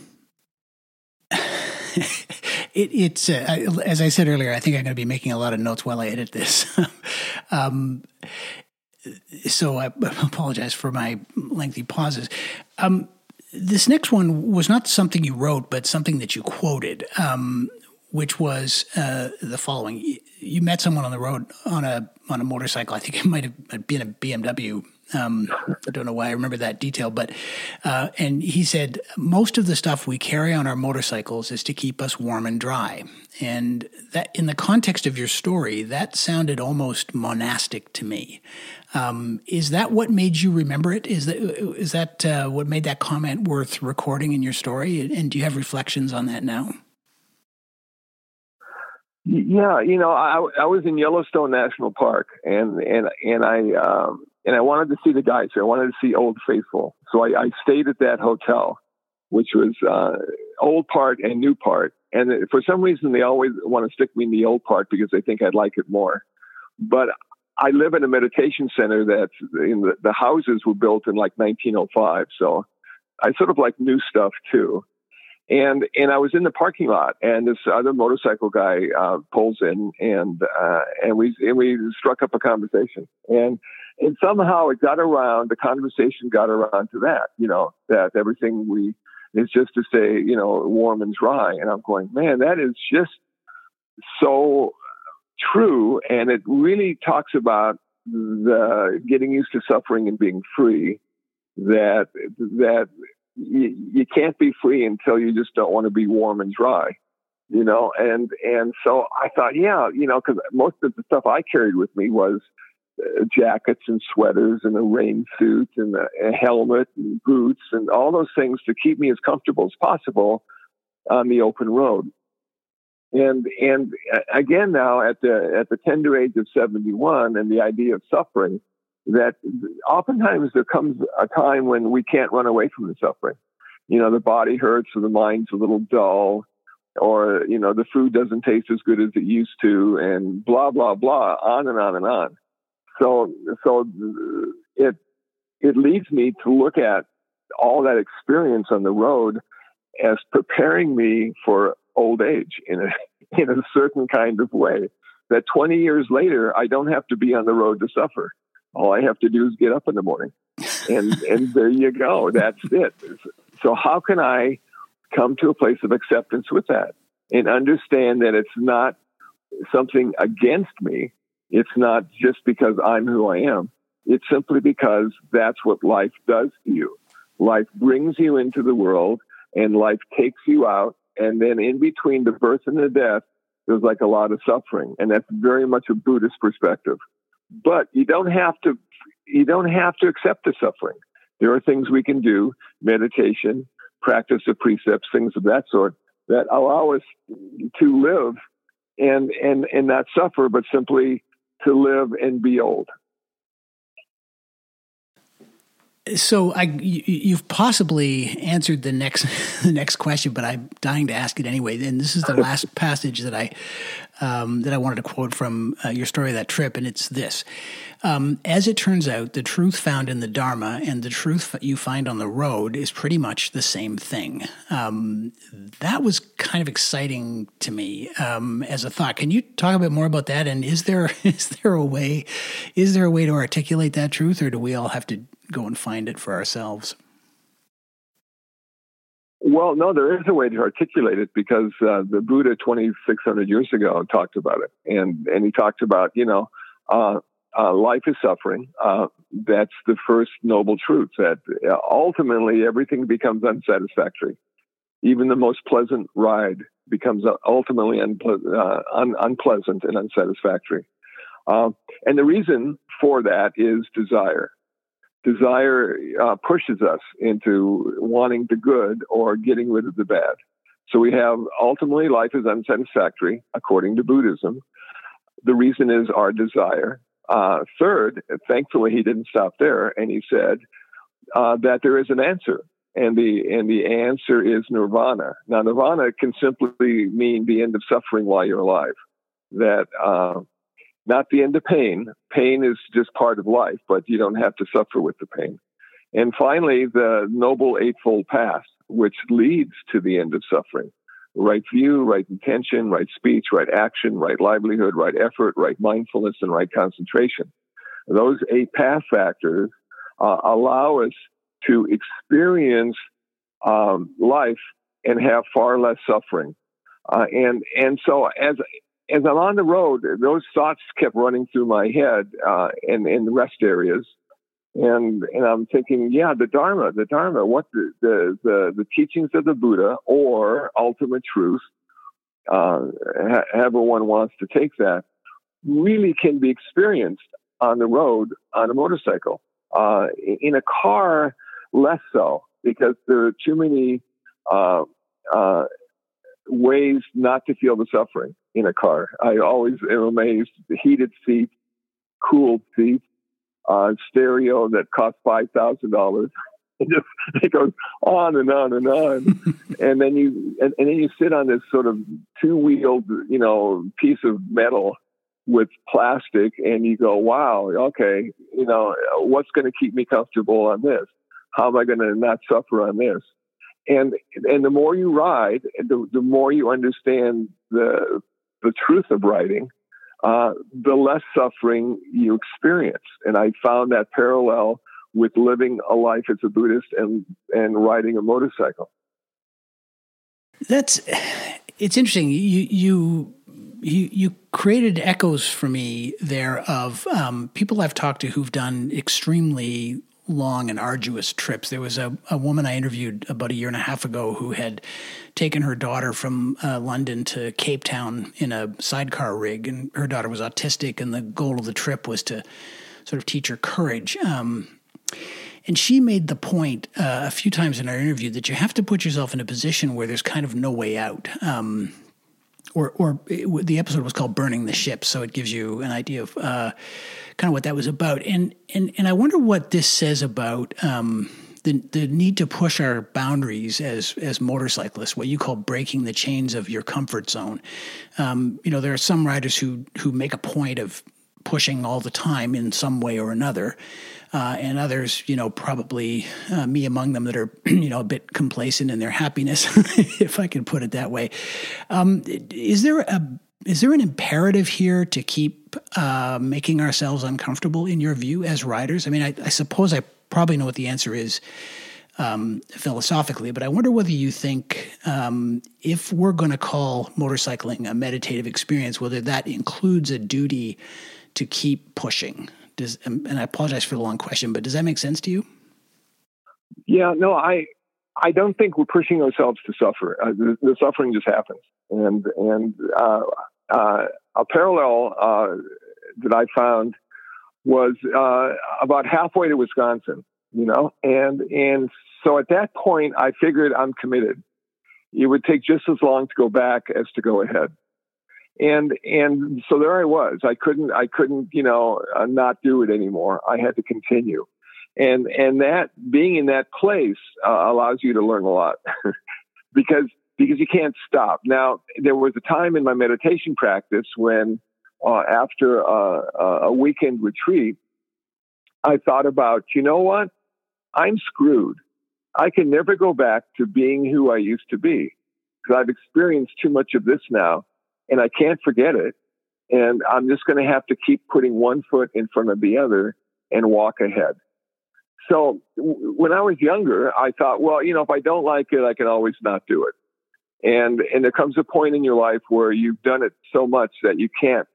it, it's, uh, as I said earlier, I think I'm going to be making a lot of notes while I edit this. um, so I apologize for my lengthy pauses. Um, this next one was not something you wrote, but something that you quoted, um, which was uh, the following. You met someone on the road on a on a motorcycle. I think it might have been a B M W. Um, I don't know why I remember that detail, but uh, and he said, most of the stuff we carry on our motorcycles is to keep us warm and dry. And that, in the context of your story, that sounded almost monastic to me. Um, is that what made you remember it? Is that is that uh, what made that comment worth recording in your story? And do you have reflections on that now? Yeah, you know, I, I was in Yellowstone National Park, and and and I um, and I wanted to see the guys there. I wanted to see Old Faithful, so I, I stayed at that hotel, which was uh, old part and new part. And for some reason, they always want to stick me in the old part because they think I'd like it more. But I live in a meditation center that's in the, the houses were built in like nineteen oh five. So I sort of like new stuff too. And, and I was in the parking lot, and this other motorcycle guy, uh, pulls in, and, uh, and we, and we struck up a conversation, and, and somehow it got around, the conversation got around to that, you know, that everything we, is just to say, you know, warm and dry. And I'm going, man, that is just so true. And it really talks about the getting used to suffering and being free, that, that, You, you can't be free until you just don't want to be warm and dry, you know? And, and so I thought, yeah, you know, cause most of the stuff I carried with me was uh, jackets and sweaters and a rain suit and a, a helmet and boots and all those things to keep me as comfortable as possible on the open road. And, and again, now at the, at the tender age of seventy-one, and the idea of suffering, that oftentimes there comes a time when we can't run away from the suffering. You know, the body hurts, or the mind's a little dull, or, you know, the food doesn't taste as good as it used to, and blah, blah, blah, on and on and on. So, so it, it leads me to look at all that experience on the road as preparing me for old age in a, in a certain kind of way, that twenty years later, I don't have to be on the road to suffer. All I have to do is get up in the morning, and, and there you go. That's it. So how can I come to a place of acceptance with that and understand that it's not something against me? It's not just because I'm who I am. It's simply because that's what life does to you. Life brings you into the world, and life takes you out. And then in between the birth and the death, there's like a lot of suffering. And that's very much a Buddhist perspective. But you don't have to, you don't have to accept the suffering. There are things we can do, meditation, practice of precepts, things of that sort, that allow us to live and, and, and not suffer, but simply to live and be old. So I, you, you've possibly answered the next the next question, but I'm dying to ask it anyway. And this is the last passage that I um, that I wanted to quote from uh, your story of that trip, and it's this: um, as it turns out, the truth found in the Dharma and the truth you find on the road is pretty much the same thing. Um, that was kind of exciting to me um, as a thought. Can you talk a bit more about that? And is there is there a way is there a way to articulate that truth, or do we all have to go and find it for ourselves? Well, no, there is a way to articulate it, because uh, the Buddha twenty-six hundred years ago talked about it. And, and he talked about, you know, uh, uh, life is suffering. Uh, that's the first noble truth, that uh, ultimately everything becomes unsatisfactory. Even the most pleasant ride becomes ultimately unple- uh, un- unpleasant and unsatisfactory. Uh, and the reason for that is desire. Desire uh, pushes us into wanting the good or getting rid of the bad. So we have, ultimately, life is unsatisfactory, according to Buddhism. The reason is our desire. Uh, third, thankfully, he didn't stop there, and he said uh, that there is an answer, and the and the answer is nirvana. Now, nirvana can simply mean the end of suffering while you're alive. That uh, Not the end of pain. Pain is just part of life, but you don't have to suffer with the pain. And finally, the Noble Eightfold Path, which leads to the end of suffering. Right view, right intention, right speech, right action, right livelihood, right effort, right mindfulness, and right concentration. Those eight path factors uh, allow us to experience um, life and have far less suffering. Uh, and and so as As I'm on the road, those thoughts kept running through my head uh, in, in the rest areas. And and I'm thinking, yeah, the Dharma, the Dharma, what the, the, the, the teachings of the Buddha, or ultimate truth, uh, however one wants to take that, really can be experienced on the road on a motorcycle. Uh, in a car, less so, because there are too many uh, uh, ways not to feel the suffering in a car. I always am amazed. The heated seats, cooled seats, uh, stereo that costs five thousand dollars. It just, it goes on and on and on. and then you, and, and then you sit on this sort of two wheeled, you know, piece of metal with plastic, and you go, wow, okay, you know, what's going to keep me comfortable on this? How am I going to not suffer on this? And and the more you ride, the, the more you understand the the truth of riding, uh, the less suffering you experience. And I found that parallel with living a life as a Buddhist and, and riding a motorcycle. That's, it's interesting. You, you, you, you created echoes for me there of um, people I've talked to who've done extremely long and arduous trips. There was a, a woman I interviewed about a year and a half ago who had taken her daughter from uh, London to Cape Town in a sidecar rig, and her daughter was autistic, and the goal of the trip was to sort of teach her courage. Um, and she made the point uh, a few times in our interview that you have to put yourself in a position where there's kind of no way out. Um, or or it, the episode was called Burning the Ship, so it gives you an idea of uh, kind of what that was about. And and and I wonder what this says about um, the the need to push our boundaries as as motorcyclists, what you call breaking the chains of your comfort zone. Um, you know, there are some riders who who make a point of pushing all the time in some way or another. Uh, and others, you know, probably uh, me among them, that are, you know, a bit complacent in their happiness, if I can put it that way. Um, is there a is there an imperative here to keep uh, making ourselves uncomfortable, in your view, as riders? I mean, I, I suppose I probably know what the answer is um, philosophically, but I wonder whether you think um, if we're going to call motorcycling a meditative experience, whether that includes a duty to keep pushing. Does, and I apologize for the long question, but does that make sense to you? Yeah, no, I I don't think we're pushing ourselves to suffer. Uh, the, the suffering just happens. And and uh, uh, a parallel uh, that I found was uh, about halfway to Wisconsin, you know, and and so at that point, I figured I'm committed. It would take just as long to go back as to go ahead. And, and so there I was, I couldn't, I couldn't, you know, uh, not do it anymore. I had to continue. And, and that being in that place uh, allows you to learn a lot because, because you can't stop. Now, there was a time in my meditation practice when, uh, after uh, a weekend retreat, I thought about, you know what? I'm screwed. I can never go back to being who I used to be because I've experienced too much of this now. And I can't forget it. And I'm just going to have to keep putting one foot in front of the other and walk ahead. So w- when I was younger, I thought, well, you know, if I don't like it, I can always not do it. And, and there comes a point in your life where you've done it so much that you can't,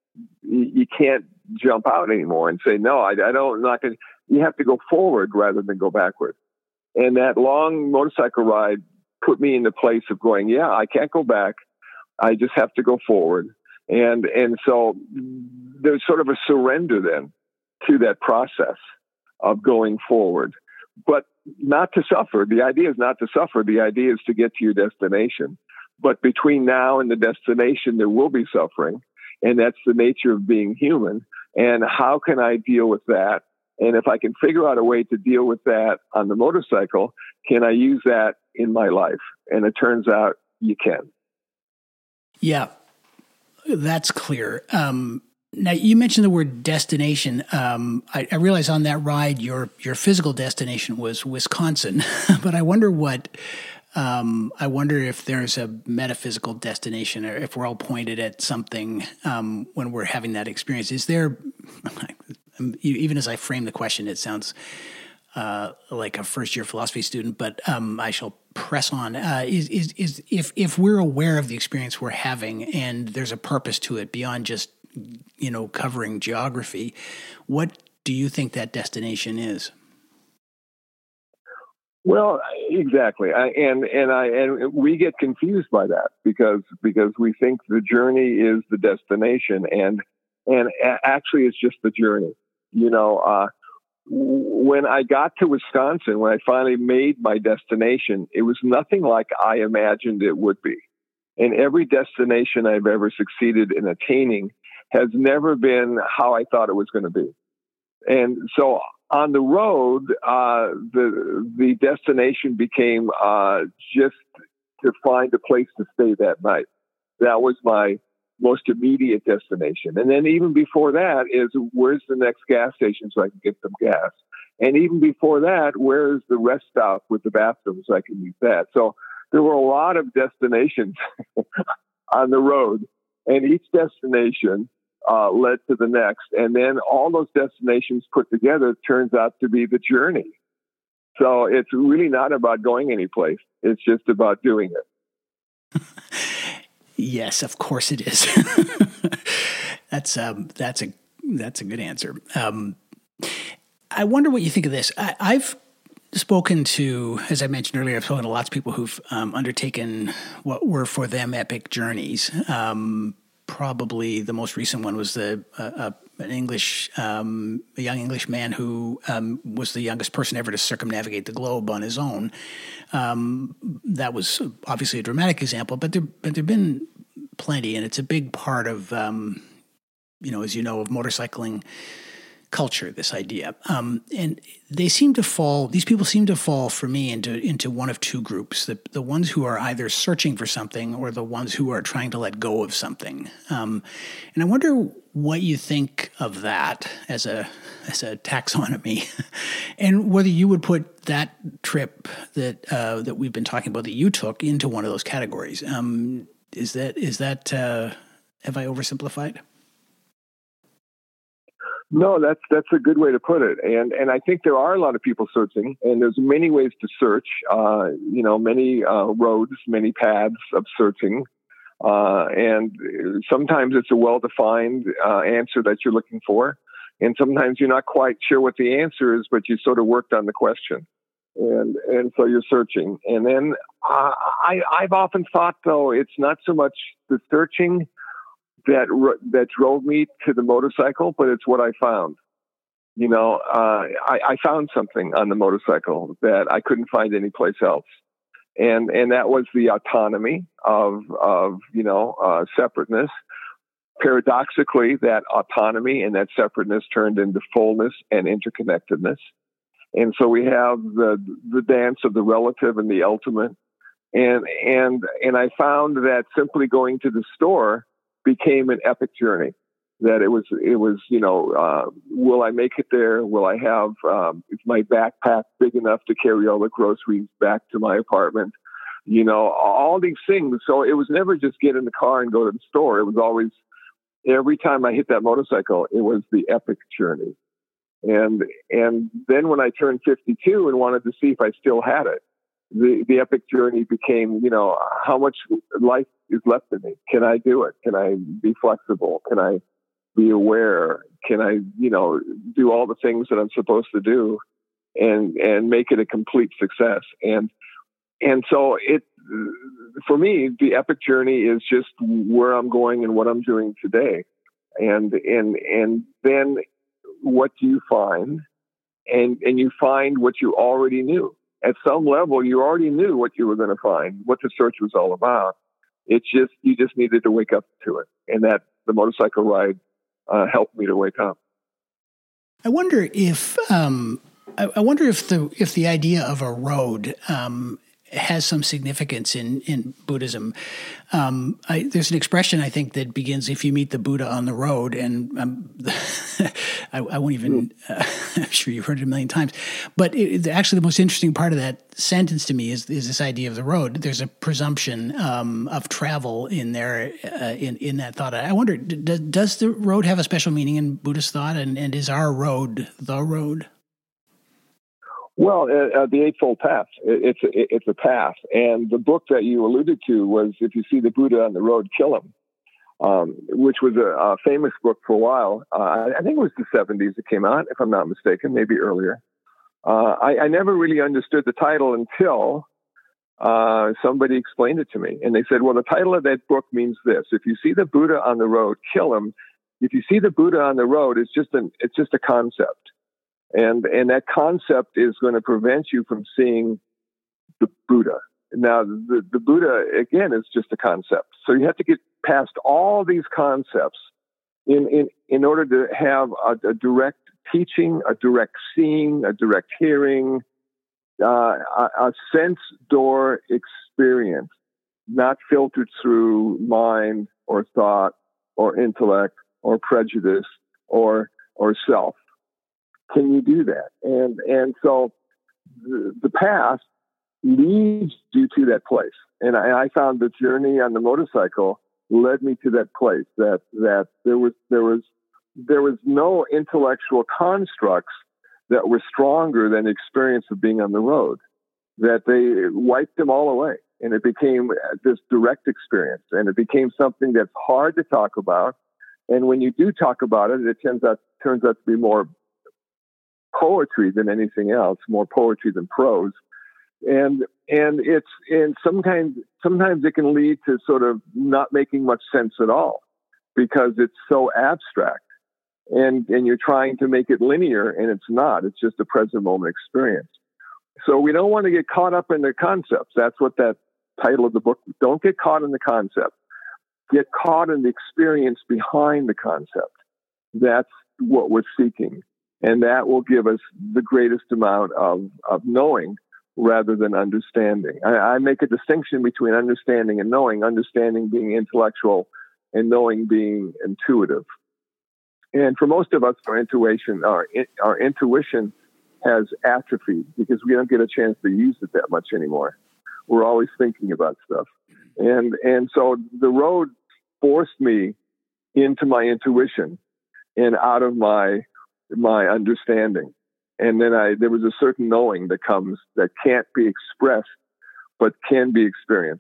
you can't jump out anymore and say, no, I, I don't, I'm not going to, you have to go forward rather than go backward. And that long motorcycle ride put me in the place of going, yeah, I can't go back. I just have to go forward. And, and so there's sort of a surrender then to that process of going forward, but not to suffer. The idea is not to suffer. The idea is to get to your destination. But between now and the destination, there will be suffering. And that's the nature of being human. And how can I deal with that? And if I can figure out a way to deal with that on the motorcycle, can I use that in my life? And it turns out you can. Yeah, that's clear. Um, now, you mentioned the word destination. Um, I, I realize on that ride, your your physical destination was Wisconsin, but I wonder what, um, I wonder if there's a metaphysical destination, or if we're all pointed at something um, when we're having that experience. Is there, even as I frame the question, it sounds uh, like a first-year philosophy student, but um, I shall press on. Uh, is, is, is if, if we're aware of the experience we're having and there's a purpose to it beyond just, you know, covering geography, what do you think that destination is? Well, exactly. I, and, and I, and we get confused by that because, because we think the journey is the destination, and, and actually it's just the journey. You know, uh, when I got to Wisconsin, when I finally made my destination, it was nothing like I imagined it would be. And every destination I've ever succeeded in attaining has never been how I thought it was going to be. And so on the road, uh, the the destination became uh, just to find a place to stay that night. That was my most immediate destination. And then even before that is, where's the next gas station so I can get some gas? And even before that, where's the rest stop with the bathroom so I can use that? So there were a lot of destinations on the road, and each destination uh, led to the next. And then all those destinations put together turns out to be the journey. So it's really not about going anyplace. It's just about doing it. Yes, of course it is. that's um, that's a that's a good answer. Um, I wonder what you think of this. I, I've spoken to, as I mentioned earlier, I've spoken to lots of people who've um, undertaken what were for them epic journeys. Um, probably the most recent one was the uh, uh, an English, um, a young English man who um, was the youngest person ever to circumnavigate the globe on his own. Um, that was obviously a dramatic example, but there, but there've been plenty, and it's a big part of, um, you know, as you know, of motorcycling culture, this idea. Um, and they seem to fall, these people seem to fall for me into into one of two groups, the, the ones who are either searching for something or the ones who are trying to let go of something. Um, and I wonder what you think of that as a as a taxonomy, and whether you would put that trip that uh, that we've been talking about that you took into one of those categories. Um, is that is that uh, have I oversimplified? No, that's that's a good way to put it, and and I think there are a lot of people searching, and there's many ways to search. Uh, you know, many uh, roads, many paths of searching, uh, and sometimes it's a well-defined uh, answer that you're looking for, and sometimes you're not quite sure what the answer is, but you sort of worked on the question, and and so you're searching. And then uh, I I've often thought, though, it's not so much the searching that that drove me to the motorcycle, but it's what I found. You know, uh, I, I found something on the motorcycle that I couldn't find anyplace else, and and that was the autonomy of of you know uh, separateness. Paradoxically, that autonomy and that separateness turned into fullness and interconnectedness, and so we have the the dance of the relative and the ultimate, and and and I found that simply going to the store became an epic journey. That it was, it was, you know, uh, will I make it there? Will I have, um, is my backpack big enough to carry all the groceries back to my apartment? You know, all these things. So it was never just get in the car and go to the store. It was always, every time I hit that motorcycle, it was the epic journey. And, and then when I turned fifty-two and wanted to see if I still had it, the, the epic journey became, you know, how much life is left in me? Can I do it? Can I be flexible? Can I be aware? Can I, you know, do all the things that I'm supposed to do and, and make it a complete success? And, and so it, for me, the epic journey is just where I'm going and what I'm doing today. And, and, and then what do you find? And, and you find what you already knew. At some level, you already knew what you were going to find, what the search was all about. It's just, you just needed to wake up to it. And that the motorcycle ride uh, helped me to wake up. I wonder if, um, I, I wonder if the, if the idea of a road, um, has some significance in, in Buddhism. Um, I, there's an expression, I think, that begins, if you meet the Buddha on the road, and um, I, I won't even, uh, I'm sure you've heard it a million times, but it, actually the most interesting part of that sentence to me is, is this idea of the road. There's a presumption um, of travel in there, uh, in, in that thought. I wonder, d- does the road have a special meaning in Buddhist thought, and, and is our road the road? Well, uh, the Eightfold Path, it's a, it's a path. And the book that you alluded to was If You See the Buddha on the Road, Kill Him, um, which was a, a famous book for a while. Uh, I think it was the seventies it came out, if I'm not mistaken, maybe earlier. Uh, I, I never really understood the title until uh, somebody explained it to me. And they said, well, the title of that book means this: if you see the Buddha on the road, kill him. If you see the Buddha on the road, it's just an, it's just a concept. And and that concept is going to prevent you from seeing the Buddha. Now, the, the Buddha, again, is just a concept. So you have to get past all these concepts in, in, in order to have a, a direct teaching, a direct seeing, a direct hearing, uh, a, a sense door experience, not filtered through mind or thought or intellect or prejudice or or self? Can you do that? And and so the, the past leads you to that place. And I, I found the journey on the motorcycle led me to that place. That that there was there was there was no intellectual constructs that were stronger than the experience of being on the road. That they wiped them all away, and it became this direct experience, and it became something that's hard to talk about. And when you do talk about it, it turns out turns out to be more poetry than anything else, more poetry than prose. And and it's and sometimes sometimes it can lead to sort of not making much sense at all because it's so abstract, and and you're trying to make it linear, and it's not. It's just a present moment experience. So we don't want to get caught up in the concepts. That's what that title of the book. Don't get caught in the concept. Get caught in the experience behind the concept. That's what we're seeking, and that will give us the greatest amount of of knowing rather than understanding. I, I make a distinction between understanding and knowing, understanding being intellectual and knowing being intuitive. And for most of us, our intuition, our, our intuition has atrophied because we don't get a chance to use it that much anymore. We're always thinking about stuff. And, and so the road forced me into my intuition and out of my, my understanding. And then I, there was a certain knowing that comes that can't be expressed, but can be experienced.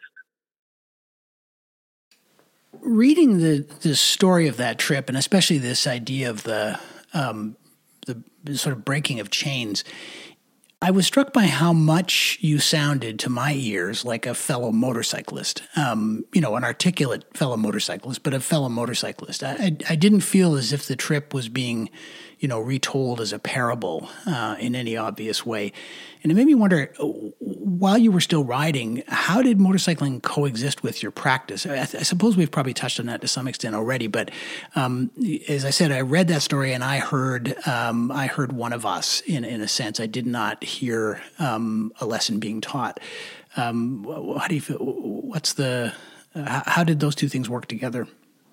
Reading the, the story of that trip, and especially this idea of the, um, the sort of breaking of chains, I was struck by how much you sounded to my ears like a fellow motorcyclist, um, you know, an articulate fellow motorcyclist, but a fellow motorcyclist. I, I, I didn't feel as if the trip was being, you know, retold as a parable uh, in any obvious way. And it made me wonder, while you were still riding, how did motorcycling coexist with your practice? I, I suppose we've probably touched on that to some extent already, but um, as I said, I read that story and I heard um, I heard one of us in, in a sense. I did not hear um, a lesson being taught. Um, how do you feel? What's the, uh, how did those two things work together?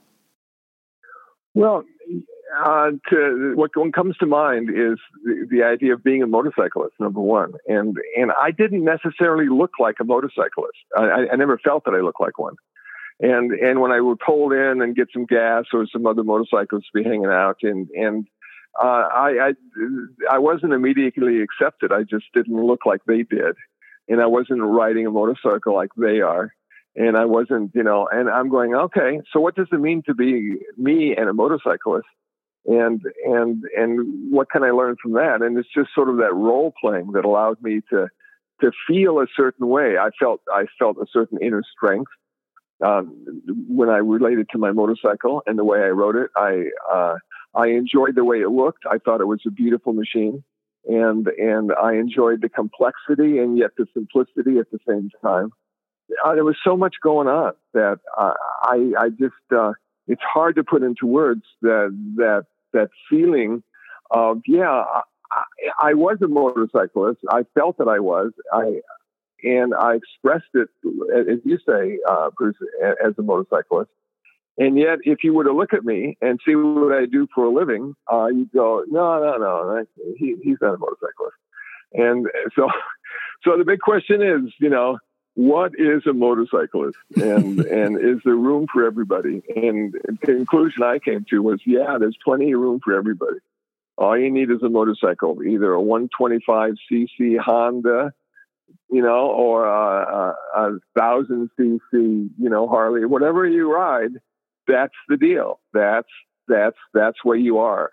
Well, Uh, to, what comes to mind is the, the idea of being a motorcyclist, number one. And and I didn't necessarily look like a motorcyclist. I, I never felt that I looked like one. And and when I would pull in and get some gas or some other motorcyclists be hanging out, and and uh, I, I I wasn't immediately accepted. I just didn't look like they did, and I wasn't riding a motorcycle like they are. And I wasn't, you know. And I'm going, okay. So what does it mean to be me and a motorcyclist? And and and what can I learn from that? And it's just sort of that role playing that allowed me to to feel a certain way. I felt I felt a certain inner strength um, when I related to my motorcycle and the way I rode it. I uh, I enjoyed the way it looked. I thought it was a beautiful machine, and and I enjoyed the complexity and yet the simplicity at the same time. Uh, there was so much going on that uh, I I just uh, it's hard to put into words that that. that feeling of, yeah, I, I was a motorcyclist. I felt that I was. I and I expressed it, as you say, uh, Bruce, as a motorcyclist. And yet, if you were to look at me and see what I do for a living, uh, you'd go, no, no, no, he, he's not a motorcyclist. And so, so the big question is, you know, what is a motorcyclist, and and is there room for everybody? And the conclusion I came to was, yeah, there's plenty of room for everybody. All you need is a motorcycle, either a one twenty-five c c Honda, you know, or a, a, a thousand c c, you know, Harley, whatever you ride. That's the deal. That's that's that's where you are.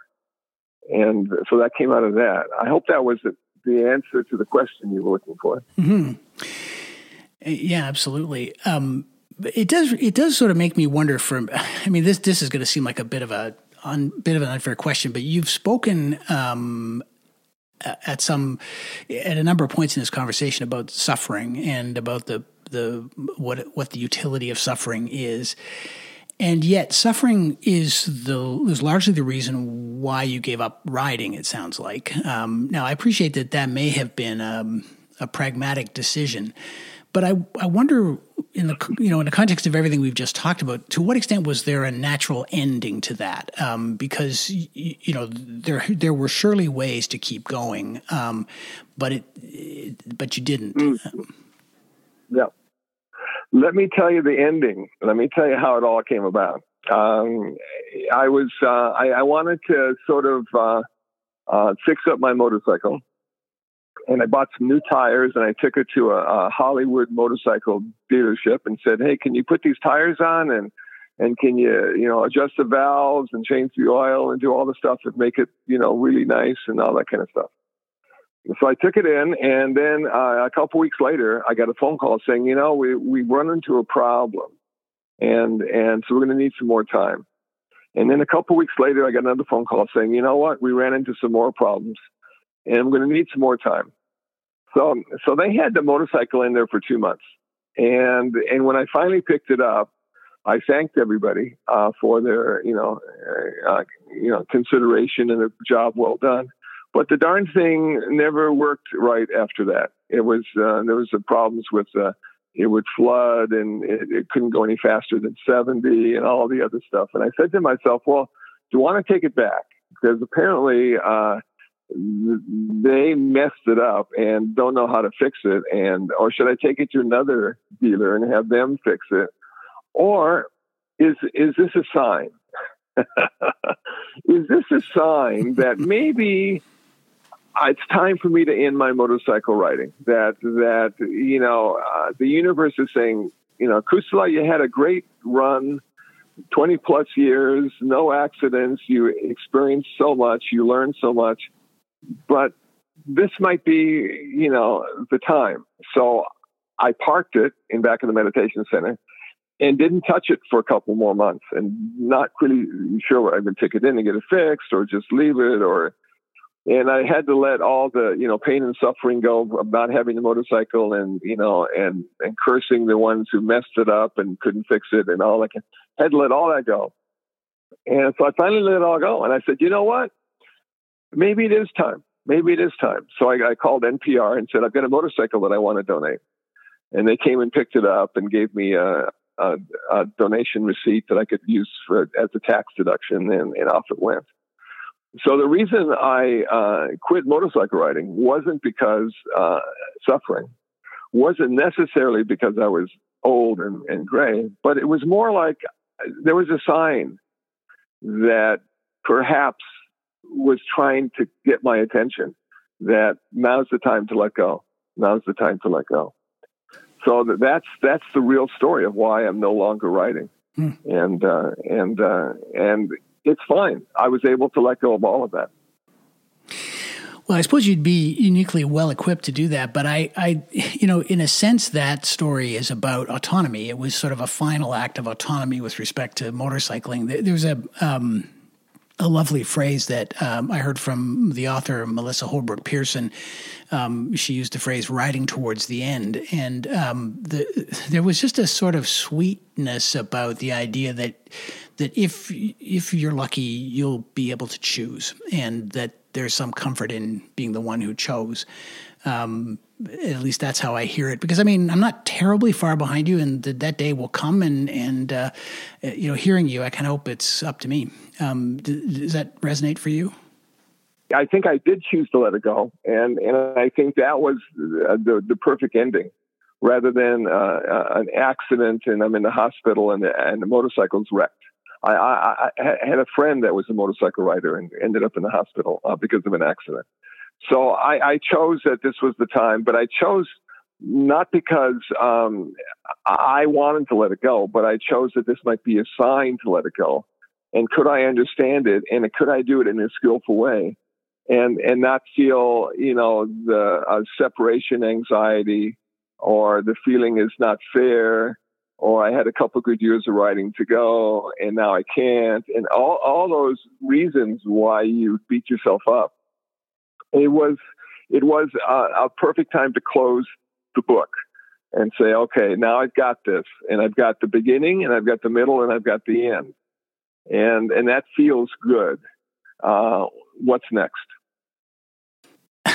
And so that came out of that. I hope that was the, the answer to the question you were looking for. Mm-hmm. Yeah, absolutely. Um, it does. It does sort of make me wonder. From, I mean, this this is going to seem like a bit of a un, bit of an unfair question, but you've spoken um, at some at a number of points in this conversation about suffering and about the the what what the utility of suffering is, and yet suffering is the is largely the reason why you gave up riding. It sounds like. Um, now, I appreciate that that may have been um, a pragmatic decision. but I, I wonder, in the you know in the context of everything we've just talked about, to what extent was there a natural ending to that? Um, because you know there there were surely ways to keep going, um, but it, it but you didn't. Mm. Yeah. Let me tell you the ending. Let me tell you how it all came about. Um, I was uh, I, I wanted to sort of uh, uh, fix up my motorcycle. And I bought some new tires, and I took it to a, a Hollywood motorcycle dealership and said, "Hey, can you put these tires on, and and can you you know adjust the valves and change the oil and do all the stuff that make it you know really nice and all that kind of stuff?" So I took it in, and then uh, a couple weeks later, I got a phone call saying, "You know, we we run into a problem, and and so we're going to need some more time." And then a couple weeks later, I got another phone call saying, "You know what? We ran into some more problems, and I'm going to need some more time." So, so they had the motorcycle in there for two months, and and when I finally picked it up, I thanked everybody uh, for their you know uh, you know consideration and a job well done. But the darn thing never worked right after that. It was uh, there was some problems with uh, it would flood, and it, it couldn't go any faster than seventy, and all the other stuff. And I said to myself, "Well, do you want to take it back?" Because apparently. Uh, they messed it up and don't know how to fix it, and or should I take it to another dealer and have them fix it, or is is this a sign? Is this a sign that maybe it's time for me to end my motorcycle riding? That that you know uh, the universe is saying, you know, Kusala, you had a great run. twenty plus years, no accidents. You experienced so much. You learned so much. But this might be, you know, the time. So I parked it in back of the meditation center and didn't touch it for a couple more months, and not really sure whether I would take it in and get it fixed or just leave it. Or, and I had to let all the, you know, pain and suffering go of not having the motorcycle, and, you know, and, and cursing the ones who messed it up and couldn't fix it and all that. I had to let all that go. And so I finally let it all go. And I said, you know what? Maybe it is time. Maybe it is time. So I, I called N P R and said, I've got a motorcycle that I want to donate. And they came and picked it up and gave me a, a, a donation receipt that I could use for as a tax deduction, and, and off it went. So the reason I uh, quit motorcycle riding wasn't because uh, suffering, wasn't necessarily because I was old and, and gray, but it was more like there was a sign that perhaps was trying to get my attention, that now's the time to let go. Now's the time to let go. So that's that's the real story of why I'm no longer writing. Hmm. And uh, and uh, and it's fine. I was able to let go of all of that. Well, I suppose you'd be uniquely well equipped to do that, but I, I, you know, in a sense, that story is about autonomy. It was sort of a final act of autonomy with respect to motorcycling. There was a um, a lovely phrase that um, I heard from the author Melissa Holbrook Pearson. Um, she used the phrase "riding towards the end," and um, the, there was just a sort of sweetness about the idea that that if if you're lucky, you'll be able to choose, and that there's some comfort in being the one who chose. Um, at least that's how I hear it. Because I mean, I'm not terribly far behind you, and the, that day will come. And and uh, you know, hearing you, I kind of hope it's up to me. Um, does, does that resonate for you? I think I did choose to let it go, and and I think that was the the perfect ending, rather than uh, an accident and I'm in the hospital and the, and the motorcycle's wrecked. I, I, I had a friend that was a motorcycle rider and ended up in the hospital uh, because of an accident. So I, I chose that this was the time, but I chose not because um, I wanted to let it go, but I chose that this might be a sign to let it go. And could I understand it? And could I do it in a skillful way? And and not feel, you know, the uh, separation anxiety, or the feeling is not fair, or I had a couple good years of riding to go and now I can't, and all, all those reasons why you beat yourself up. It was it was a, a perfect time to close the book and say, okay, now I've got this, and I've got the beginning, and I've got the middle, and I've got the end, and and that feels good. Uh, what's next?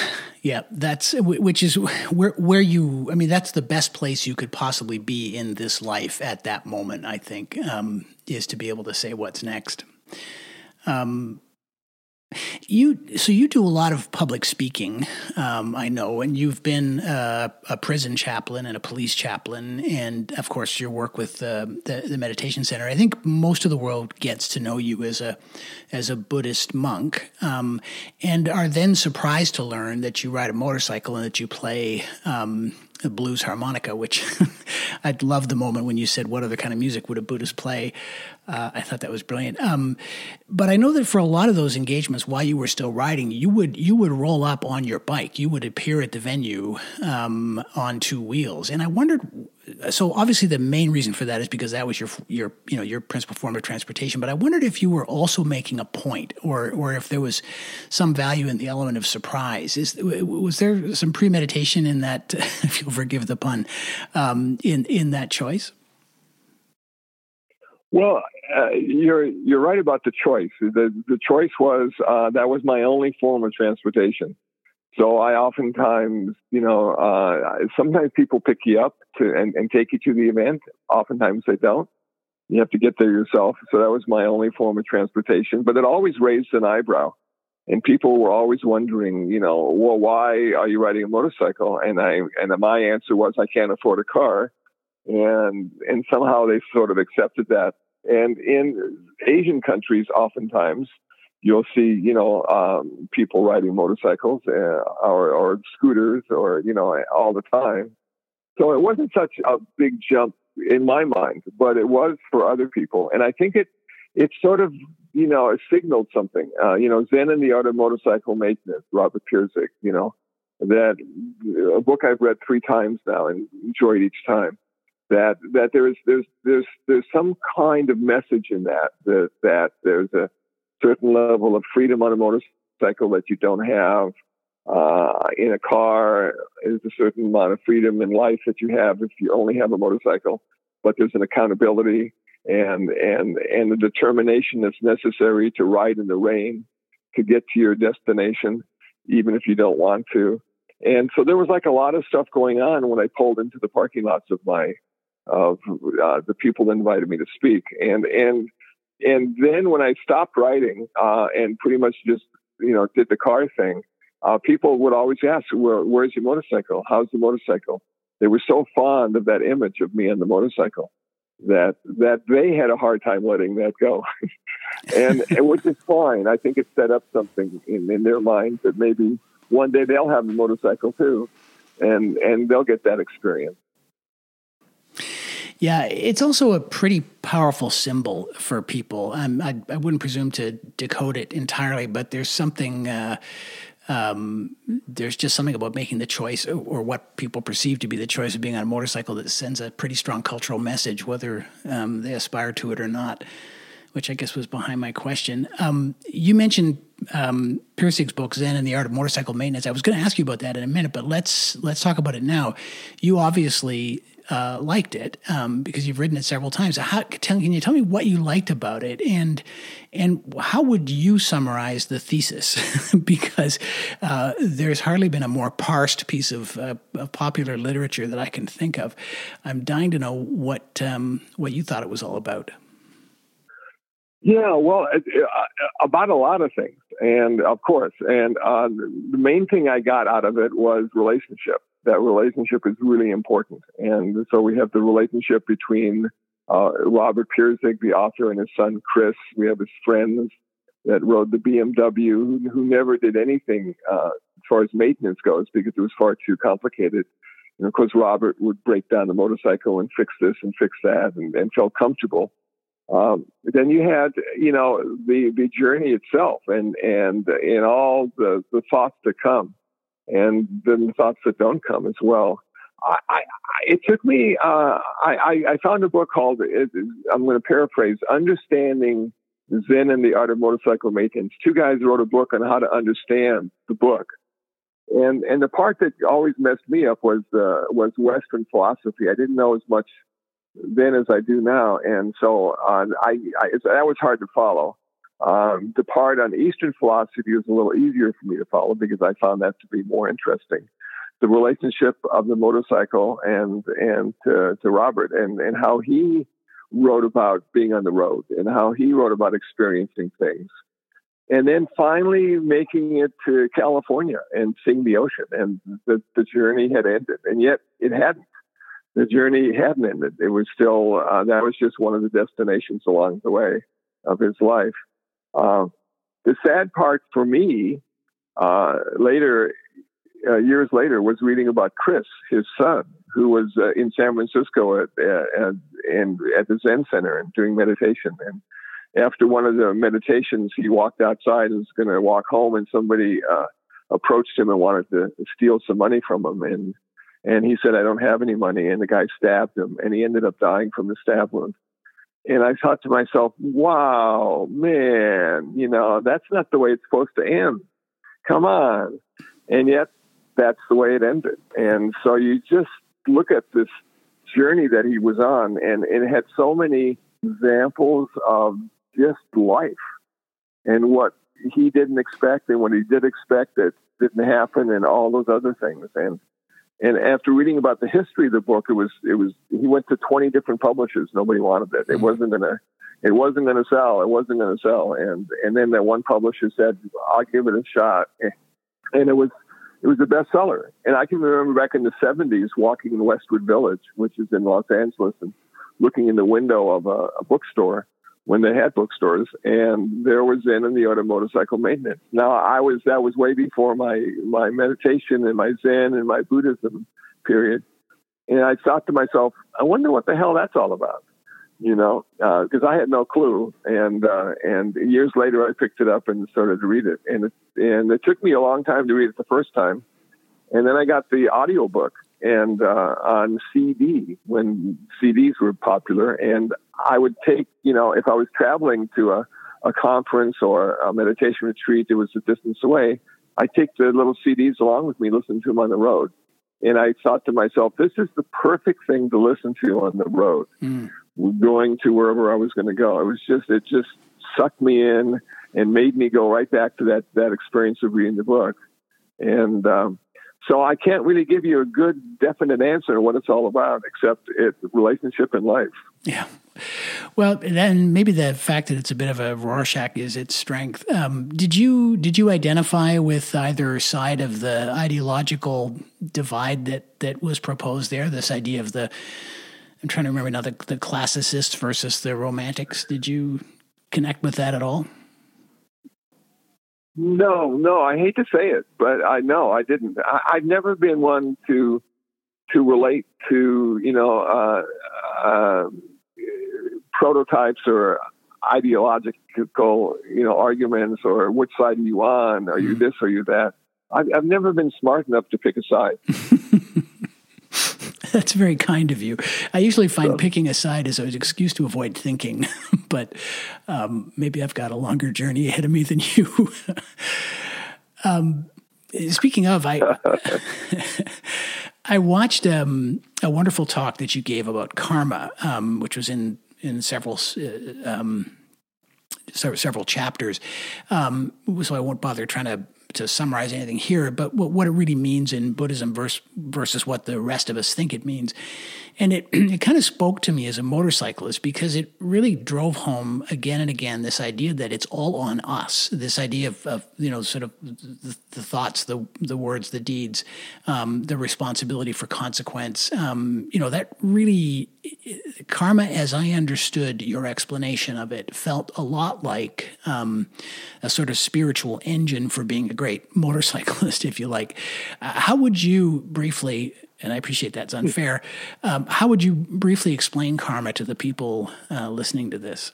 Yeah, that's which is where where you. I mean, that's the best place you could possibly be in this life at that moment. I think um, is to be able to say what's next. Um, You so you do a lot of public speaking, um, I know, and you've been uh, a prison chaplain and a police chaplain, and of course your work with uh, the the meditation center. I think most of the world gets to know you as a as a Buddhist monk, um, and are then surprised to learn that you ride a motorcycle and that you play um, a blues harmonica. Which I love the moment when you said, "What other kind of music would a Buddhist play?" Uh, I thought that was brilliant. Um, but I know that for a lot of those engagements, while you were still riding, you would you would roll up on your bike. You would appear at the venue um, on two wheels. And I wondered, so obviously the main reason for that is because that was your your you know your principal form of transportation. But I wondered if you were also making a point, or or if there was some value in the element of surprise. Is was there some premeditation in that? If you'll forgive the pun, um, in in that choice? Well, uh, you're you're right about the choice. The the choice was uh, that was my only form of transportation. So I oftentimes, you know, uh, sometimes people pick you up to and, and take you to the event. Oftentimes they don't. You have to get there yourself. So that was my only form of transportation. But it always raised an eyebrow, and people were always wondering, you know, well, why are you riding a motorcycle? And I and my answer was, I can't afford a car. And and somehow they sort of accepted that. And in Asian countries, oftentimes you'll see, you know, um, people riding motorcycles uh, or, or scooters, or you know, all the time. So it wasn't such a big jump in my mind, but it was for other people. And I think it it sort of, you know, it signaled something. Uh, you know, Zen and the Art of Motorcycle Maintenance, Robert Pirsig. You know, that a book I've read three times now and enjoyed each time. That that there's there's there's there's some kind of message in that that that there's a certain level of freedom on a motorcycle that you don't have uh, in a car. There's a certain amount of freedom in life that you have if you only have a motorcycle. But there's an accountability and and and the determination that's necessary to ride in the rain to get to your destination, even if you don't want to. And so there was like a lot of stuff going on when I pulled into the parking lots of my of uh, the people that invited me to speak. And, and, and then when I stopped writing, uh, and pretty much just, you know, did the car thing, uh, people would always ask, Where, where's your motorcycle? How's the motorcycle? They were so fond of that image of me on the motorcycle that, that they had a hard time letting that go. and, and which is fine. I think it set up something in, in their minds that maybe one day they'll have a motorcycle too, and, and they'll get that experience. Yeah, it's also a pretty powerful symbol for people. Um, I, I wouldn't presume to decode it entirely, but there's something, uh, um, there's just something about making the choice, or, or what people perceive to be the choice of being on a motorcycle, that sends a pretty strong cultural message, whether um, they aspire to it or not, which I guess was behind my question. Um, you mentioned um, Pirsig's book, Zen and the Art of Motorcycle Maintenance. I was going to ask you about that in a minute, but let's let's talk about it now. You obviously uh, liked it um, because you've written it several times. How, tell, can you tell me what you liked about it, and and how would you summarize the thesis? Because uh, there's hardly been a more parsed piece of, uh, of popular literature that I can think of. I'm dying to know what um, what you thought it was all about. Yeah, well, it, it, about a lot of things, and of course, and uh, the main thing I got out of it was relationship. That relationship is really important, and so we have the relationship between uh, Robert Pirsig, the author, and his son Chris. We have his friends that rode the B M W, who, who never did anything uh, as far as maintenance goes because it was far too complicated. And of course, Robert would break down the motorcycle and fix this and fix that, and, and felt comfortable. Um, then you had, you know, the, the journey itself and, and, and all the, the thoughts that come and then the thoughts that don't come as well. I, I it took me, uh, I, I found a book called, it, I'm going to paraphrase, Understanding Zen and the Art of Motorcycle Maintenance. Two guys wrote a book on how to understand the book. And, and the part that always messed me up was, uh, was Western philosophy. I didn't know as much then as I do now, and so uh, I, I that was hard to follow. Um, the part on Eastern philosophy was a little easier for me to follow because I found that to be more interesting. The relationship of the motorcycle and and to, to Robert, and, and how he wrote about being on the road and how he wrote about experiencing things. And then finally making it to California and seeing the ocean, and the, the journey had ended. And yet it hadn't. The journey hadn't ended. It was still, uh, that was just one of the destinations along the way of his life. Uh, the sad part for me, uh, later, uh, years later, was reading about Chris, his son, who was uh, in San Francisco at, uh, at, and at the Zen Center and doing meditation. And after one of the meditations, he walked outside and was going to walk home, and somebody uh, approached him and wanted to steal some money from him. And and he said, "I don't have any money." And the guy stabbed him, and he ended up dying from the stab wound. And I thought to myself, wow, man, you know, that's not the way it's supposed to end. Come on. And yet that's the way it ended. And so you just look at this journey that he was on, and, and it had so many examples of just life and what he didn't expect and what he did expect that didn't happen and all those other things. And And after reading about the history of the book, it was, it was, he went to twenty different publishers. Nobody wanted it. It wasn't going to, it wasn't going to sell. It wasn't going to sell. And, and then that one publisher said, "I'll give it a shot." And it was, it was a bestseller. And I can remember back in the seventies walking in Westwood Village, which is in Los Angeles, and looking in the window of a, a bookstore when they had bookstores, and there was Zen and the Art of Motorcycle Maintenance. Now, I was that was way before my my meditation and my Zen and my Buddhism period, and I thought to myself, I wonder what the hell that's all about, you know, because uh, I had no clue. And uh, and years later, I picked it up and started to read it, and it, and it took me a long time to read it the first time, and then I got the audiobook and uh, on C D when C Ds were popular, and I would take, you know, if I was traveling to a, a conference or a meditation retreat that was a distance away, I'd take the little C Ds along with me, listen to them on the road. And I thought to myself, this is the perfect thing to listen to on the road, mm. going to wherever I was going to go. It was just, it just sucked me in and made me go right back to that, that experience of reading the book. And, um, So I can't really give you a good, definite answer on what it's all about, except it's relationship and life. Yeah. Well, then maybe the fact that it's a bit of a Rorschach is its strength. Um, did you did you identify with either side of the ideological divide that, that was proposed there? This idea of the, I'm trying to remember now, the, the classicists versus the romantics. Did you connect with that at all? No, no, I hate to say it, but I know I didn't. I, I've never been one to to relate to, you know, uh, uh, prototypes or ideological, you know, arguments or which side are you on? Are you this? Are you that? I've, I've never been smart enough to pick a side. That's very kind of you. I usually find so, picking a side is an excuse to avoid thinking, but um, maybe I've got a longer journey ahead of me than you. um, speaking of, I I watched um, a wonderful talk that you gave about karma, um, which was in in several uh, um, several chapters. Um, so I won't bother trying to. to summarize anything here, but what, what it really means in Buddhism versus, versus what the rest of us think it means. And it, it kind of spoke to me as a motorcyclist because it really drove home again and again this idea that it's all on us, this idea of, of you know, sort of the, the thoughts, the the words, the deeds, um, the responsibility for consequence. Um, you know, that really, karma, as I understood your explanation of it, felt a lot like um, a sort of spiritual engine for being a great motorcyclist, if you like. Uh, how would you briefly, and I appreciate that's unfair, um, how would you briefly explain karma to the people uh, listening to this?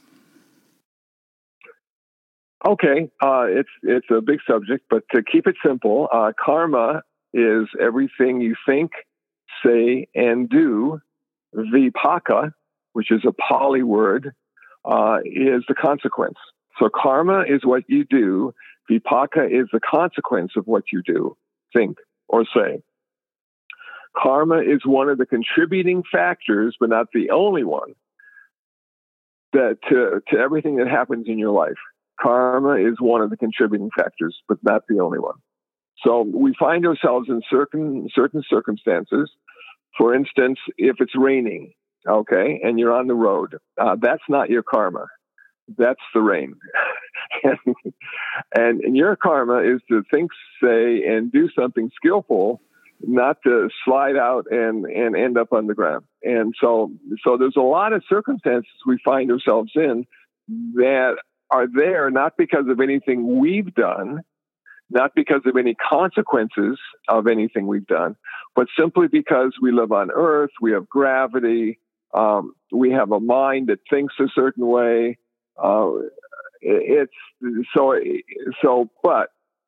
Okay, uh, it's it's a big subject, but to keep it simple, uh, karma is everything you think, say, and do. Vipaka, which is a Pali word, uh, is the consequence. So karma is what you do. Vipaka is the consequence of what you do, think, or say. Karma is one of the contributing factors, but not the only one, that to, to everything that happens in your life. karma is one of the contributing factors, but not the only one. So we find ourselves in certain certain circumstances. For instance, if it's raining, okay, and you're on the road, uh, that's not your karma. That's the rain. and, and, and your karma is to think, say, and do something skillful, not to slide out and, and end up on the ground. And so, so there's a lot of circumstances we find ourselves in that are there not because of anything we've done, not because of any consequences of anything we've done, but simply because we live on Earth, we have gravity, um, we have a mind that thinks a certain way. Uh, it's so, so, but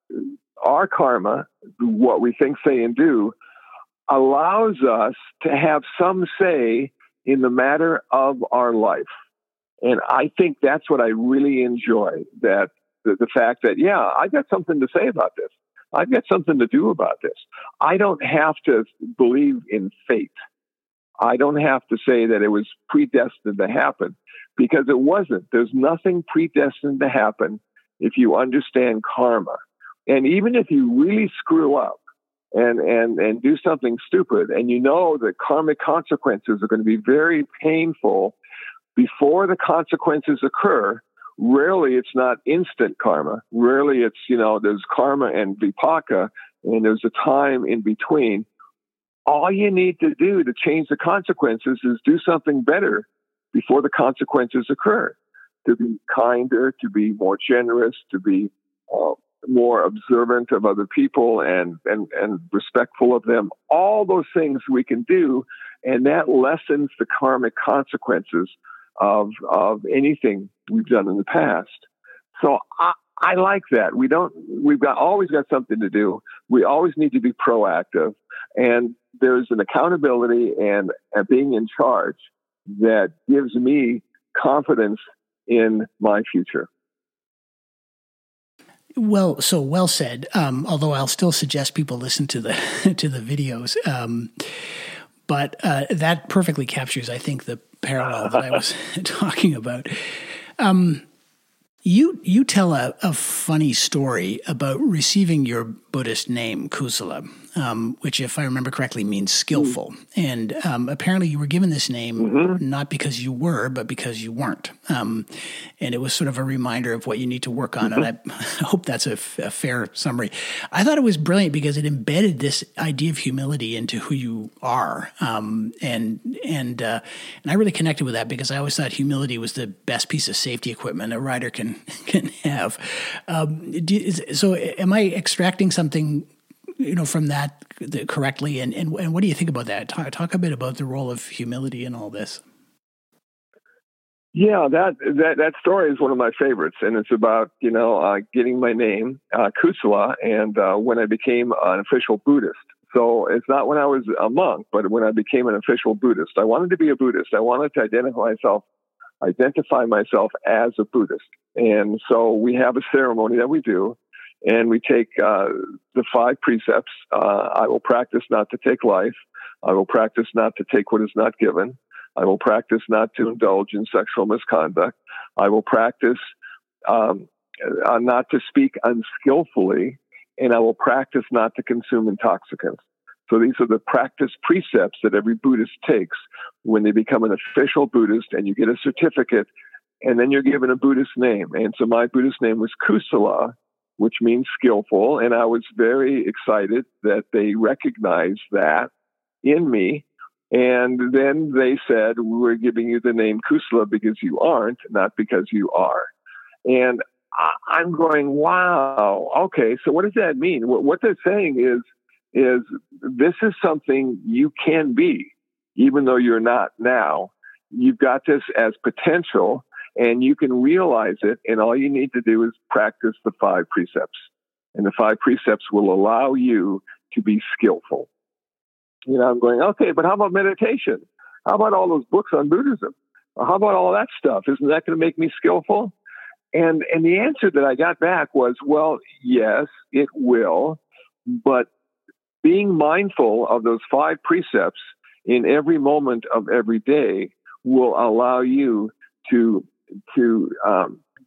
our karma, what we think, say, and do, allows us to have some say in the matter of our life. And I think that's what I really enjoy, that the, the fact that, yeah, I got something to say about this. I've got something to do about this. I don't have to believe in fate. I don't have to say that it was predestined to happen, because it wasn't. There's nothing predestined to happen if you understand karma. And even if you really screw up and, and, and do something stupid, and you know that karmic consequences are going to be very painful before the consequences occur, rarely it's not instant karma. Rarely it's, you know, there's karma and vipaka, and there's a time in between. All you need to do to change the consequences is do something better before the consequences occur. To be kinder, to be more generous, to be uh, more observant of other people and, and, and respectful of them. All those things we can do, and that lessens the karmic consequences of of anything we've done in the past. So I, I like that. We don't. We've got always got something to do. We always need to be proactive, and there's an accountability and, and being in charge that gives me confidence in my future. Well, so well said. Um, although I'll still suggest people listen to the to the videos. Um, but uh, that perfectly captures, I think, the parallel that I was talking about. Um, you you tell a, a funny story about receiving your Buddhist name, Kusala, um, which, if I remember correctly, means skillful. Mm. And um, apparently you were given this name mm-hmm. not because you were, but because you weren't. Um, and it was sort of a reminder of what you need to work on. Mm-hmm. And I, I hope that's a, f- a fair summary. I thought it was brilliant because it embedded this idea of humility into who you are. Um, and and uh, and I really connected with that because I always thought humility was the best piece of safety equipment a rider can can have. Um, do, is, so am I extracting something, you know, from that correctly? And, and, and what do you think about that? Talk, talk a bit about the role of humility in all this. Yeah, that, that, that story is one of my favorites. And it's about, you know, uh, getting my name, uh, Kusala, and uh, when I became an official Buddhist. So it's not when I was a monk, but when I became an official Buddhist. I wanted to be a Buddhist. I wanted to identify myself, identify myself as a Buddhist. And so we have a ceremony that we do. And we take uh, the five precepts. Uh, I will practice not to take life. I will practice not to take what is not given. I will practice not to indulge in sexual misconduct. I will practice um, uh, not to speak unskillfully. And I will practice not to consume intoxicants. So these are the practice precepts that every Buddhist takes when they become an official Buddhist, and you get a certificate, and then you're given a Buddhist name. And so my Buddhist name was Kusala, which means skillful. And I was very excited that they recognized that in me. And then they said, we're giving you the name Kusala because you aren't, not because you are. And I'm going, wow, okay, so what does that mean? What they're saying is, is this is something you can be, even though you're not now. You've got this as potential, and you can realize it, and all you need to do is practice the five precepts. And the five precepts will allow you to be skillful. You know, I'm going, okay, but how about meditation? How about all those books on Buddhism? How about all that stuff? Isn't that going to make me skillful? And and the answer that I got back was, well, yes, it will. But being mindful of those five precepts in every moment of every day will allow you to to um,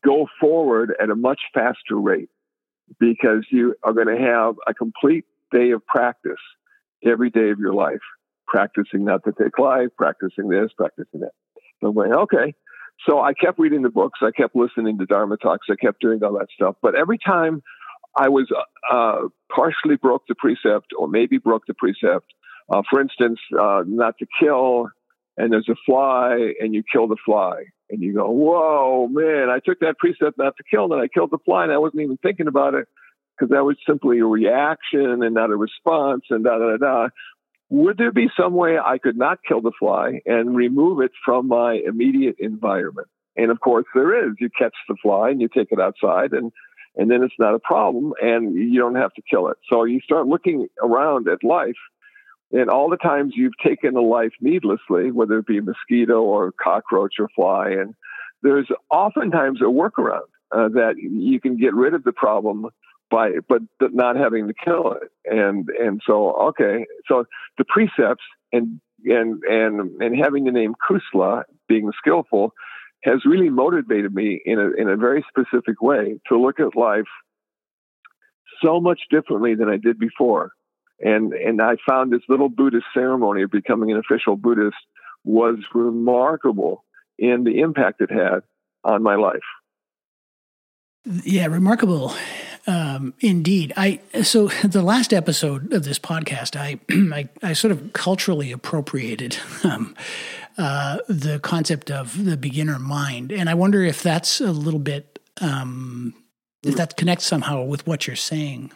go forward at a much faster rate because you are going to have a complete day of practice every day of your life, practicing not to take life, practicing this, practicing that. So I'm going, okay. So I kept reading the books. I kept listening to Dharma talks. I kept doing all that stuff. But every time I was uh, partially broke the precept or maybe broke the precept, uh, for instance, uh, not to kill, and there's a fly and you kill the fly. And you go, whoa, man, I took that precept not to kill, and I killed the fly, and I wasn't even thinking about it because that was simply a reaction and not a response, and da, da, da, da. Would there be some way I could not kill the fly and remove it from my immediate environment? And of course there is. You catch the fly and you take it outside, and, and then it's not a problem, and you don't have to kill it. So you start looking around at life, and all the times you've taken a life needlessly, whether it be a mosquito or a cockroach or fly, and there's oftentimes a workaround uh, that you can get rid of the problem by, but not having to kill it. And and so okay, so the precepts and and and and having the name Kusala, being skillful, has really motivated me in a in a very specific way to look at life so much differently than I did before. And and I found this little Buddhist ceremony of becoming an official Buddhist was remarkable in the impact it had on my life. Yeah, remarkable. Um, indeed. I so the last episode of this podcast, I I, I sort of culturally appropriated um, uh, the concept of the beginner mind, and I wonder if that's a little bit um, if that connects somehow with what you're saying.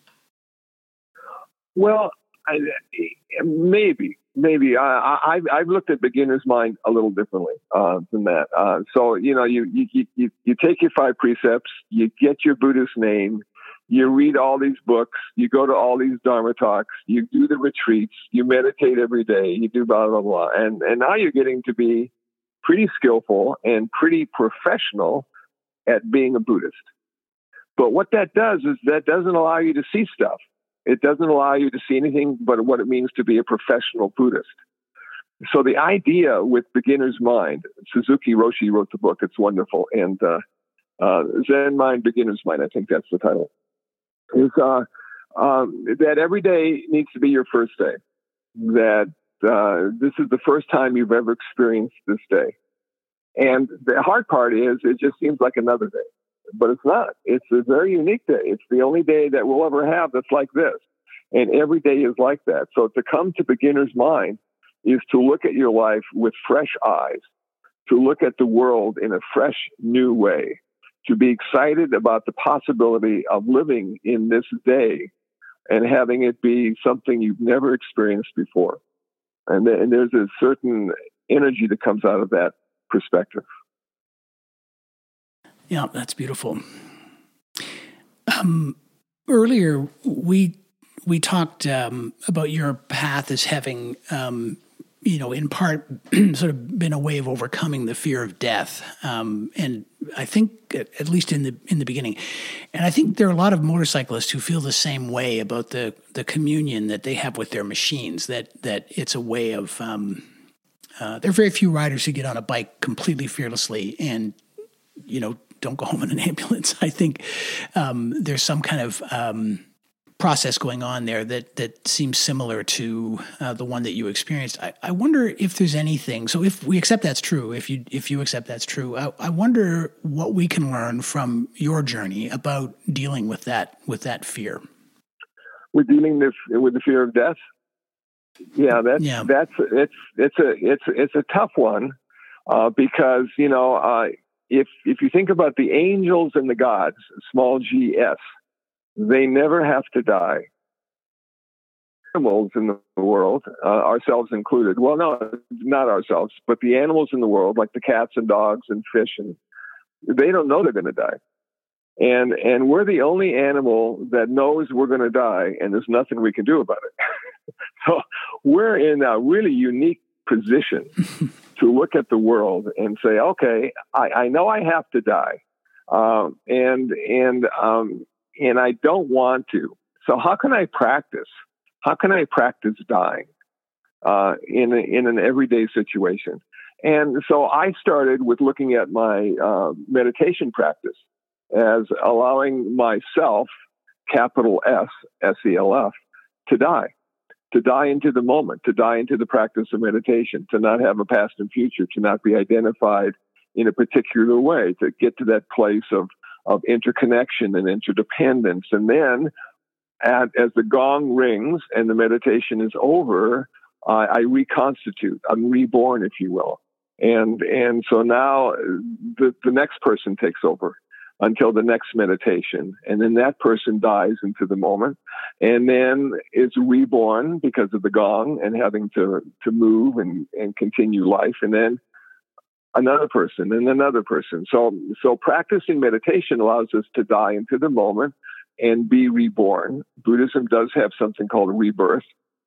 Well, I, maybe, maybe. I, I, I've looked at beginner's mind a little differently uh, than that. Uh, so, you know, you, you, you, you take your five precepts, you get your Buddhist name, you read all these books, you go to all these Dharma talks, you do the retreats, you meditate every day, you do blah, blah, blah. And, and now you're getting to be pretty skillful and pretty professional at being a Buddhist. But what that does is that doesn't allow you to see stuff. It doesn't allow you to see anything but what it means to be a professional Buddhist. So the idea with beginner's mind, Suzuki Roshi wrote the book. It's wonderful. And uh, uh, Zen Mind, Beginner's Mind, I think that's the title, is uh, um, that every day needs to be your first day. That uh, this is the first time you've ever experienced this day. And the hard part is it just seems like another day. But it's not. It's a very unique day. It's the only day that we'll ever have that's like this. And every day is like that. So to come to beginner's mind is to look at your life with fresh eyes, to look at the world in a fresh, new way, to be excited about the possibility of living in this day and having it be something you've never experienced before. And, th- and there's a certain energy that comes out of that perspective. Yeah, that's beautiful. Um, earlier, we we talked um, about your path as having, um, you know, in part, sort of been a way of overcoming the fear of death, um, and I think at, at least in the in the beginning, and I think there are a lot of motorcyclists who feel the same way about the the communion that they have with their machines. That that it's a way of. Um, uh, there are very few riders who get on a bike completely fearlessly and, you know, don't go home in an ambulance. I think um, there's some kind of um, process going on there that that seems similar to uh, the one that you experienced. I, I wonder if there's anything. So if we accept that's true, if you if you accept that's true, I, I wonder what we can learn from your journey about dealing with that with that fear. With dealing with with the fear of death. Yeah, that's yeah. that's it's it's a it's it's a tough one uh, because you know. Uh, If if you think about the angels and the gods, small g s, they never have to die. Animals in the world, uh, ourselves included. Well, no, not ourselves, but the animals in the world, like the cats and dogs and fish, and they don't know they're going to die. And and we're the only animal that knows we're going to die, and there's nothing we can do about it. So we're in a really unique position to look at the world and say, okay, I, I know I have to die, um, and and um, and I don't want to. So how can I practice? How can I practice dying uh, in a, in an everyday situation? And so I started with looking at my uh, meditation practice as allowing myself, capital S, S E L F, to die, to die into the moment, to die into the practice of meditation, to not have a past and future, to not be identified in a particular way, to get to that place of, of interconnection and interdependence. And then at, as the gong rings and the meditation is over, uh, I reconstitute, I'm reborn, if you will. And and so now the, the next person takes over until the next meditation. And then that person dies into the moment and then is reborn because of the gong and having to, to move and, and continue life. And then another person and another person. So, so practicing meditation allows us to die into the moment and be reborn. Buddhism does have something called rebirth.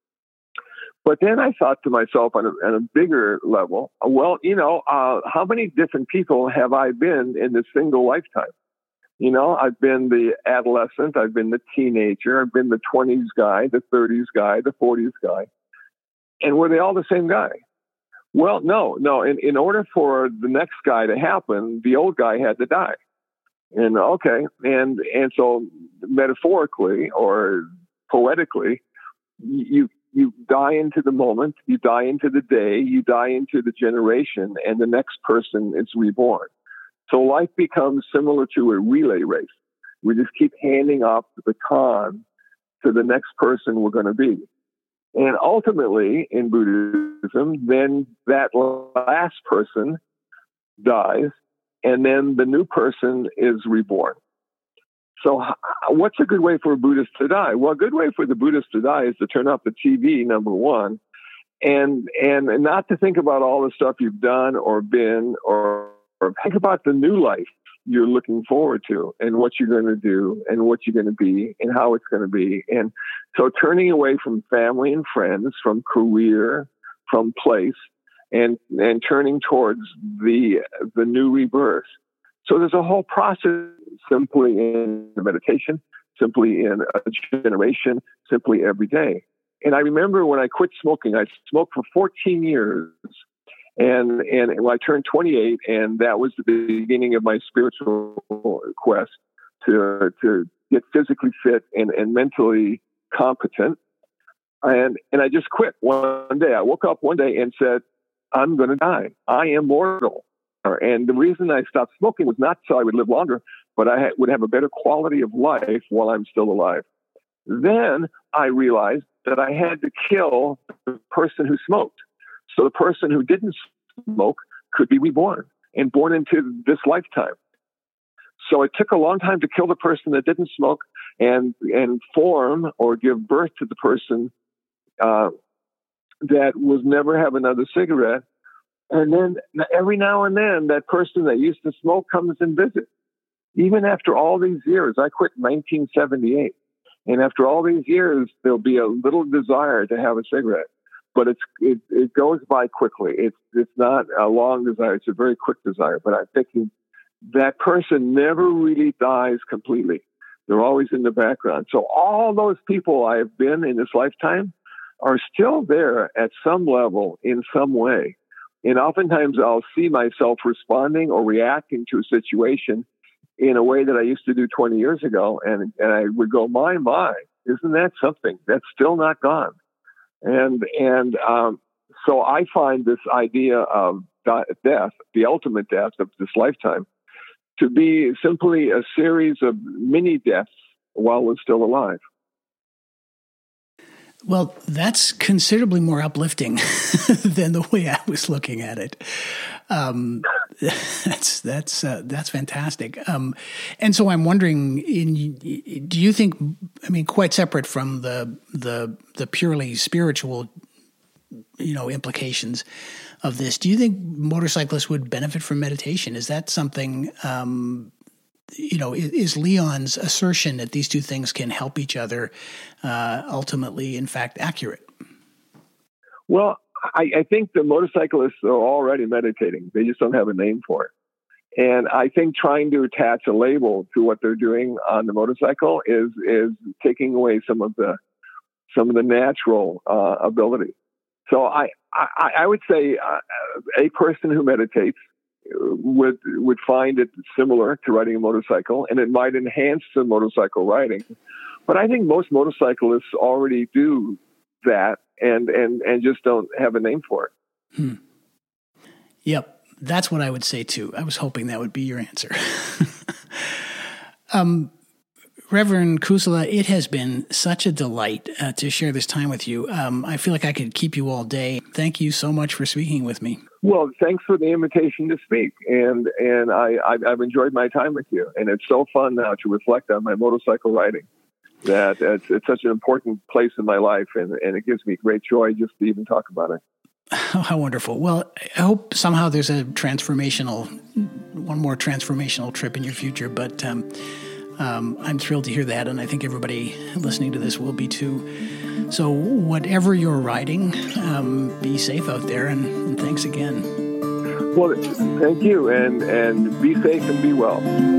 But then I thought to myself on a, on a bigger level, well, you know, uh, how many different people have I been in this single lifetime? You know, I've been the adolescent, I've been the teenager, I've been the twenties guy, the thirties guy, the forties guy. And were they all the same guy? Well, no, no. In, in order for the next guy to happen, the old guy had to die. And okay, and and so metaphorically or poetically, you you die into the moment, you die into the day, you die into the generation, and the next person is reborn. So life becomes similar to a relay race. We just keep handing off the baton to the next person we're going to be. And ultimately, in Buddhism, then that last person dies, and then the new person is reborn. So what's a good way for a Buddhist to die? Well, a good way for the Buddhist to die is to turn off the T V, number one, and and not to think about all the stuff you've done or been, or, or think about the new life you're looking forward to and what you're going to do and what you're going to be and how it's going to be. And so turning away from family and friends, from career, from place, and and turning towards the the new rebirth. So there's a whole process simply in meditation, simply in a generation, simply every day. And I remember when I quit smoking, I smoked for fourteen years. And and when I turned twenty-eight, and that was the beginning of my spiritual quest to to get physically fit and, and mentally competent. And and I just quit one day. I woke up one day and said, I'm going to die. I am mortal. And the reason I stopped smoking was not so I would live longer, but I would have a better quality of life while I'm still alive. Then I realized that I had to kill the person who smoked. So the person who didn't smoke could be reborn and born into this lifetime. So it took a long time to kill the person that didn't smoke and and form or give birth to the person uh, that was never have another cigarette. And then every now and then, that person that used to smoke comes and visits. Even after all these years, I quit in nineteen seventy-eight. And after all these years, there'll be a little desire to have a cigarette. But it's it, it goes by quickly. It's it's not a long desire. It's a very quick desire. But I'm thinking that person never really dies completely. They're always in the background. So all those people I have been in this lifetime are still there at some level in some way. And oftentimes I'll see myself responding or reacting to a situation in a way that I used to do twenty years ago. And, and I would go, my, my, isn't that something? That's still not gone. And, and um, so I find this idea of death, the ultimate death of this lifetime, to be simply a series of mini deaths while we're still alive. Well, that's considerably more uplifting than the way I was looking at it. Um, that's that's uh, that's fantastic. Um, and so I'm wondering, in, do you think? I mean, quite separate from the the the purely spiritual, you know, implications of this, do you think motorcyclists would benefit from meditation? Is that something? Um, You know, is, is Leon's assertion that these two things can help each other uh, ultimately, in fact, accurate? Well, I, I think the motorcyclists are already meditating. They just don't have a name for it. And I think trying to attach a label to what they're doing on the motorcycle is is taking away some of the some of the natural uh, ability. So I, I, I would say uh, a person who meditates would would find it similar to riding a motorcycle, and it might enhance the motorcycle riding. But I think most motorcyclists already do that, and and and just don't have a name for it. Hmm. Yep, that's what I would say too. I was hoping that would be your answer. um, Reverend Kusala, it has been such a delight uh, to share this time with you. Um, I feel like I could keep you all day. Thank you so much for speaking with me. Well, thanks for the invitation to speak, and and I I've enjoyed my time with you, and it's so fun now to reflect on my motorcycle riding. That it's, it's such an important place in my life, and, and it gives me great joy just to even talk about it. Oh, how wonderful. Well, I hope somehow there's a transformational, one more transformational trip in your future, but um, um, I'm thrilled to hear that, and I think everybody listening to this will be too. So whatever you're riding, um, be safe out there, and, and thanks again. Well, thank you, and, and be safe and be well.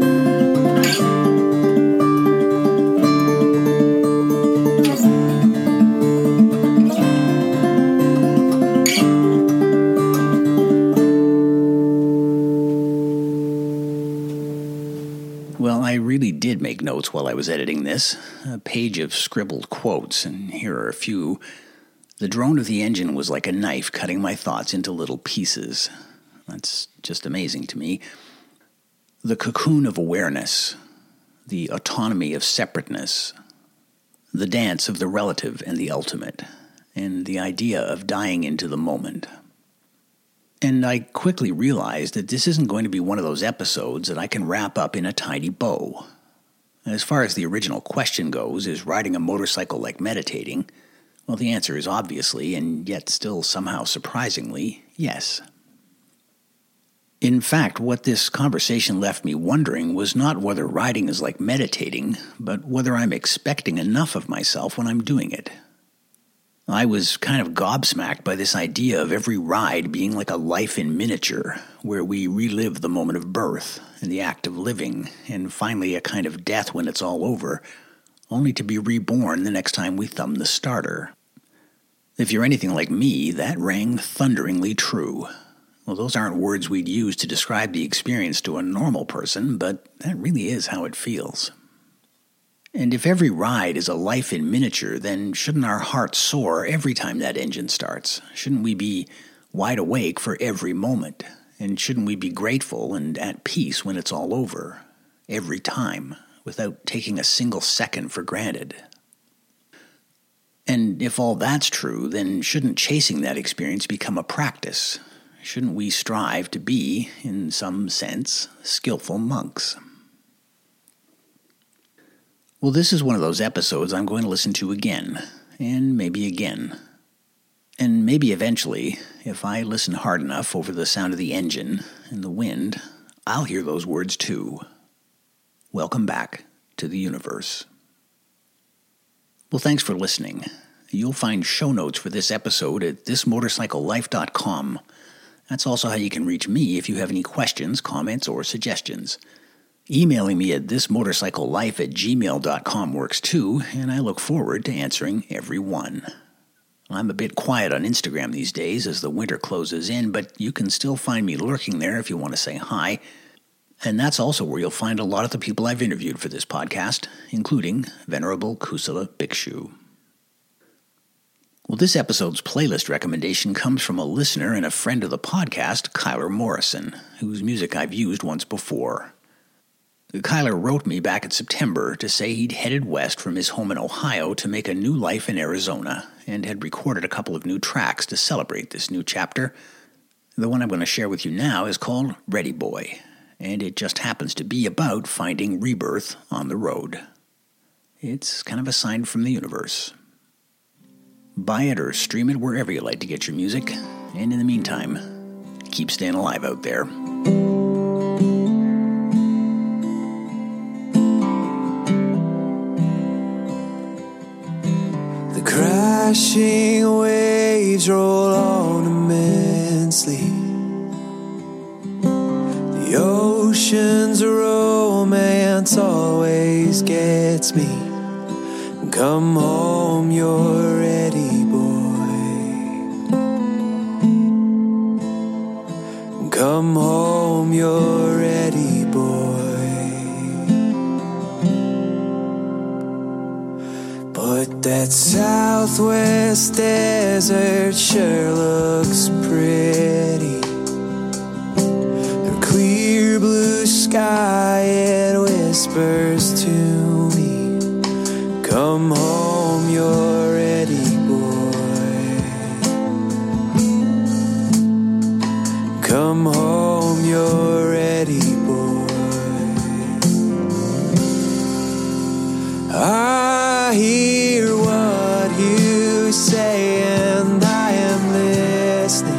Well, I really did make notes while I was editing this, a page of scribbled quotes, and here are a few. The drone of the engine was like a knife cutting my thoughts into little pieces. That's just amazing to me. The cocoon of awareness, the autonomy of separateness, the dance of the relative and the ultimate, and the idea of dying into the moment. And I quickly realized that this isn't going to be one of those episodes that I can wrap up in a tiny bow. As far as the original question goes, is riding a motorcycle like meditating? Well, the answer is obviously, and yet still somehow surprisingly, yes. In fact, what this conversation left me wondering was not whether riding is like meditating, but whether I'm expecting enough of myself when I'm doing it. I was kind of gobsmacked by this idea of every ride being like a life in miniature, where we relive the moment of birth and the act of living, and finally a kind of death when it's all over, only to be reborn the next time we thumb the starter. If you're anything like me, that rang thunderingly true. Well, those aren't words we'd use to describe the experience to a normal person, but that really is how it feels. And if every ride is a life in miniature, then shouldn't our hearts soar every time that engine starts? Shouldn't we be wide awake for every moment? And shouldn't we be grateful and at peace when it's all over? Every time, without taking a single second for granted? And if all that's true, then shouldn't chasing that experience become a practice? Shouldn't we strive to be, in some sense, skillful monks? Well, this is one of those episodes I'm going to listen to again, and maybe again. And maybe eventually, if I listen hard enough over the sound of the engine and the wind, I'll hear those words too. Welcome back to the universe. Well, thanks for listening. You'll find show notes for this episode at this motorcycle life dot com. That's also how you can reach me if you have any questions, comments, or suggestions. Emailing me at this motorcycle life at gmail dot com works too, and I look forward to answering every one. I'm a bit quiet on Instagram these days as the winter closes in, but you can still find me lurking there if you want to say hi. And that's also where you'll find a lot of the people I've interviewed for this podcast, including Venerable Kusala Bhikshu. Well, this episode's playlist recommendation comes from a listener and a friend of the podcast, Kyler Morrison, whose music I've used once before. Kyler wrote me back in September to say he'd headed west from his home in Ohio to make a new life in Arizona, and had recorded a couple of new tracks to celebrate this new chapter. The one I'm going to share with you now is called Ready Boy, and it just happens to be about finding rebirth on the road. It's kind of a sign from the universe. Buy it or stream it wherever you like to get your music, and in the meantime, keep staying alive out there. Crashing waves roll on immensely. The ocean's romance always gets me. Come home, you're ready, boy. Come home, you're ready, boy. But that southwest desert sure looks pretty. The clear blue sky, it whispers to me, come home, you're ready, boy. Come home, you're ready, boy. I hear what you say and I am listening.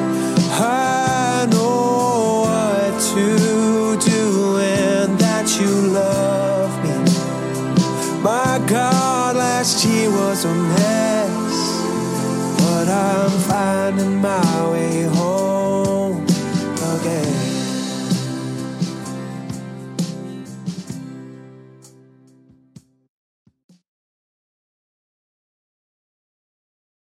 I know what to do and that you love me. My God, last year was a mess, but I'm finding my way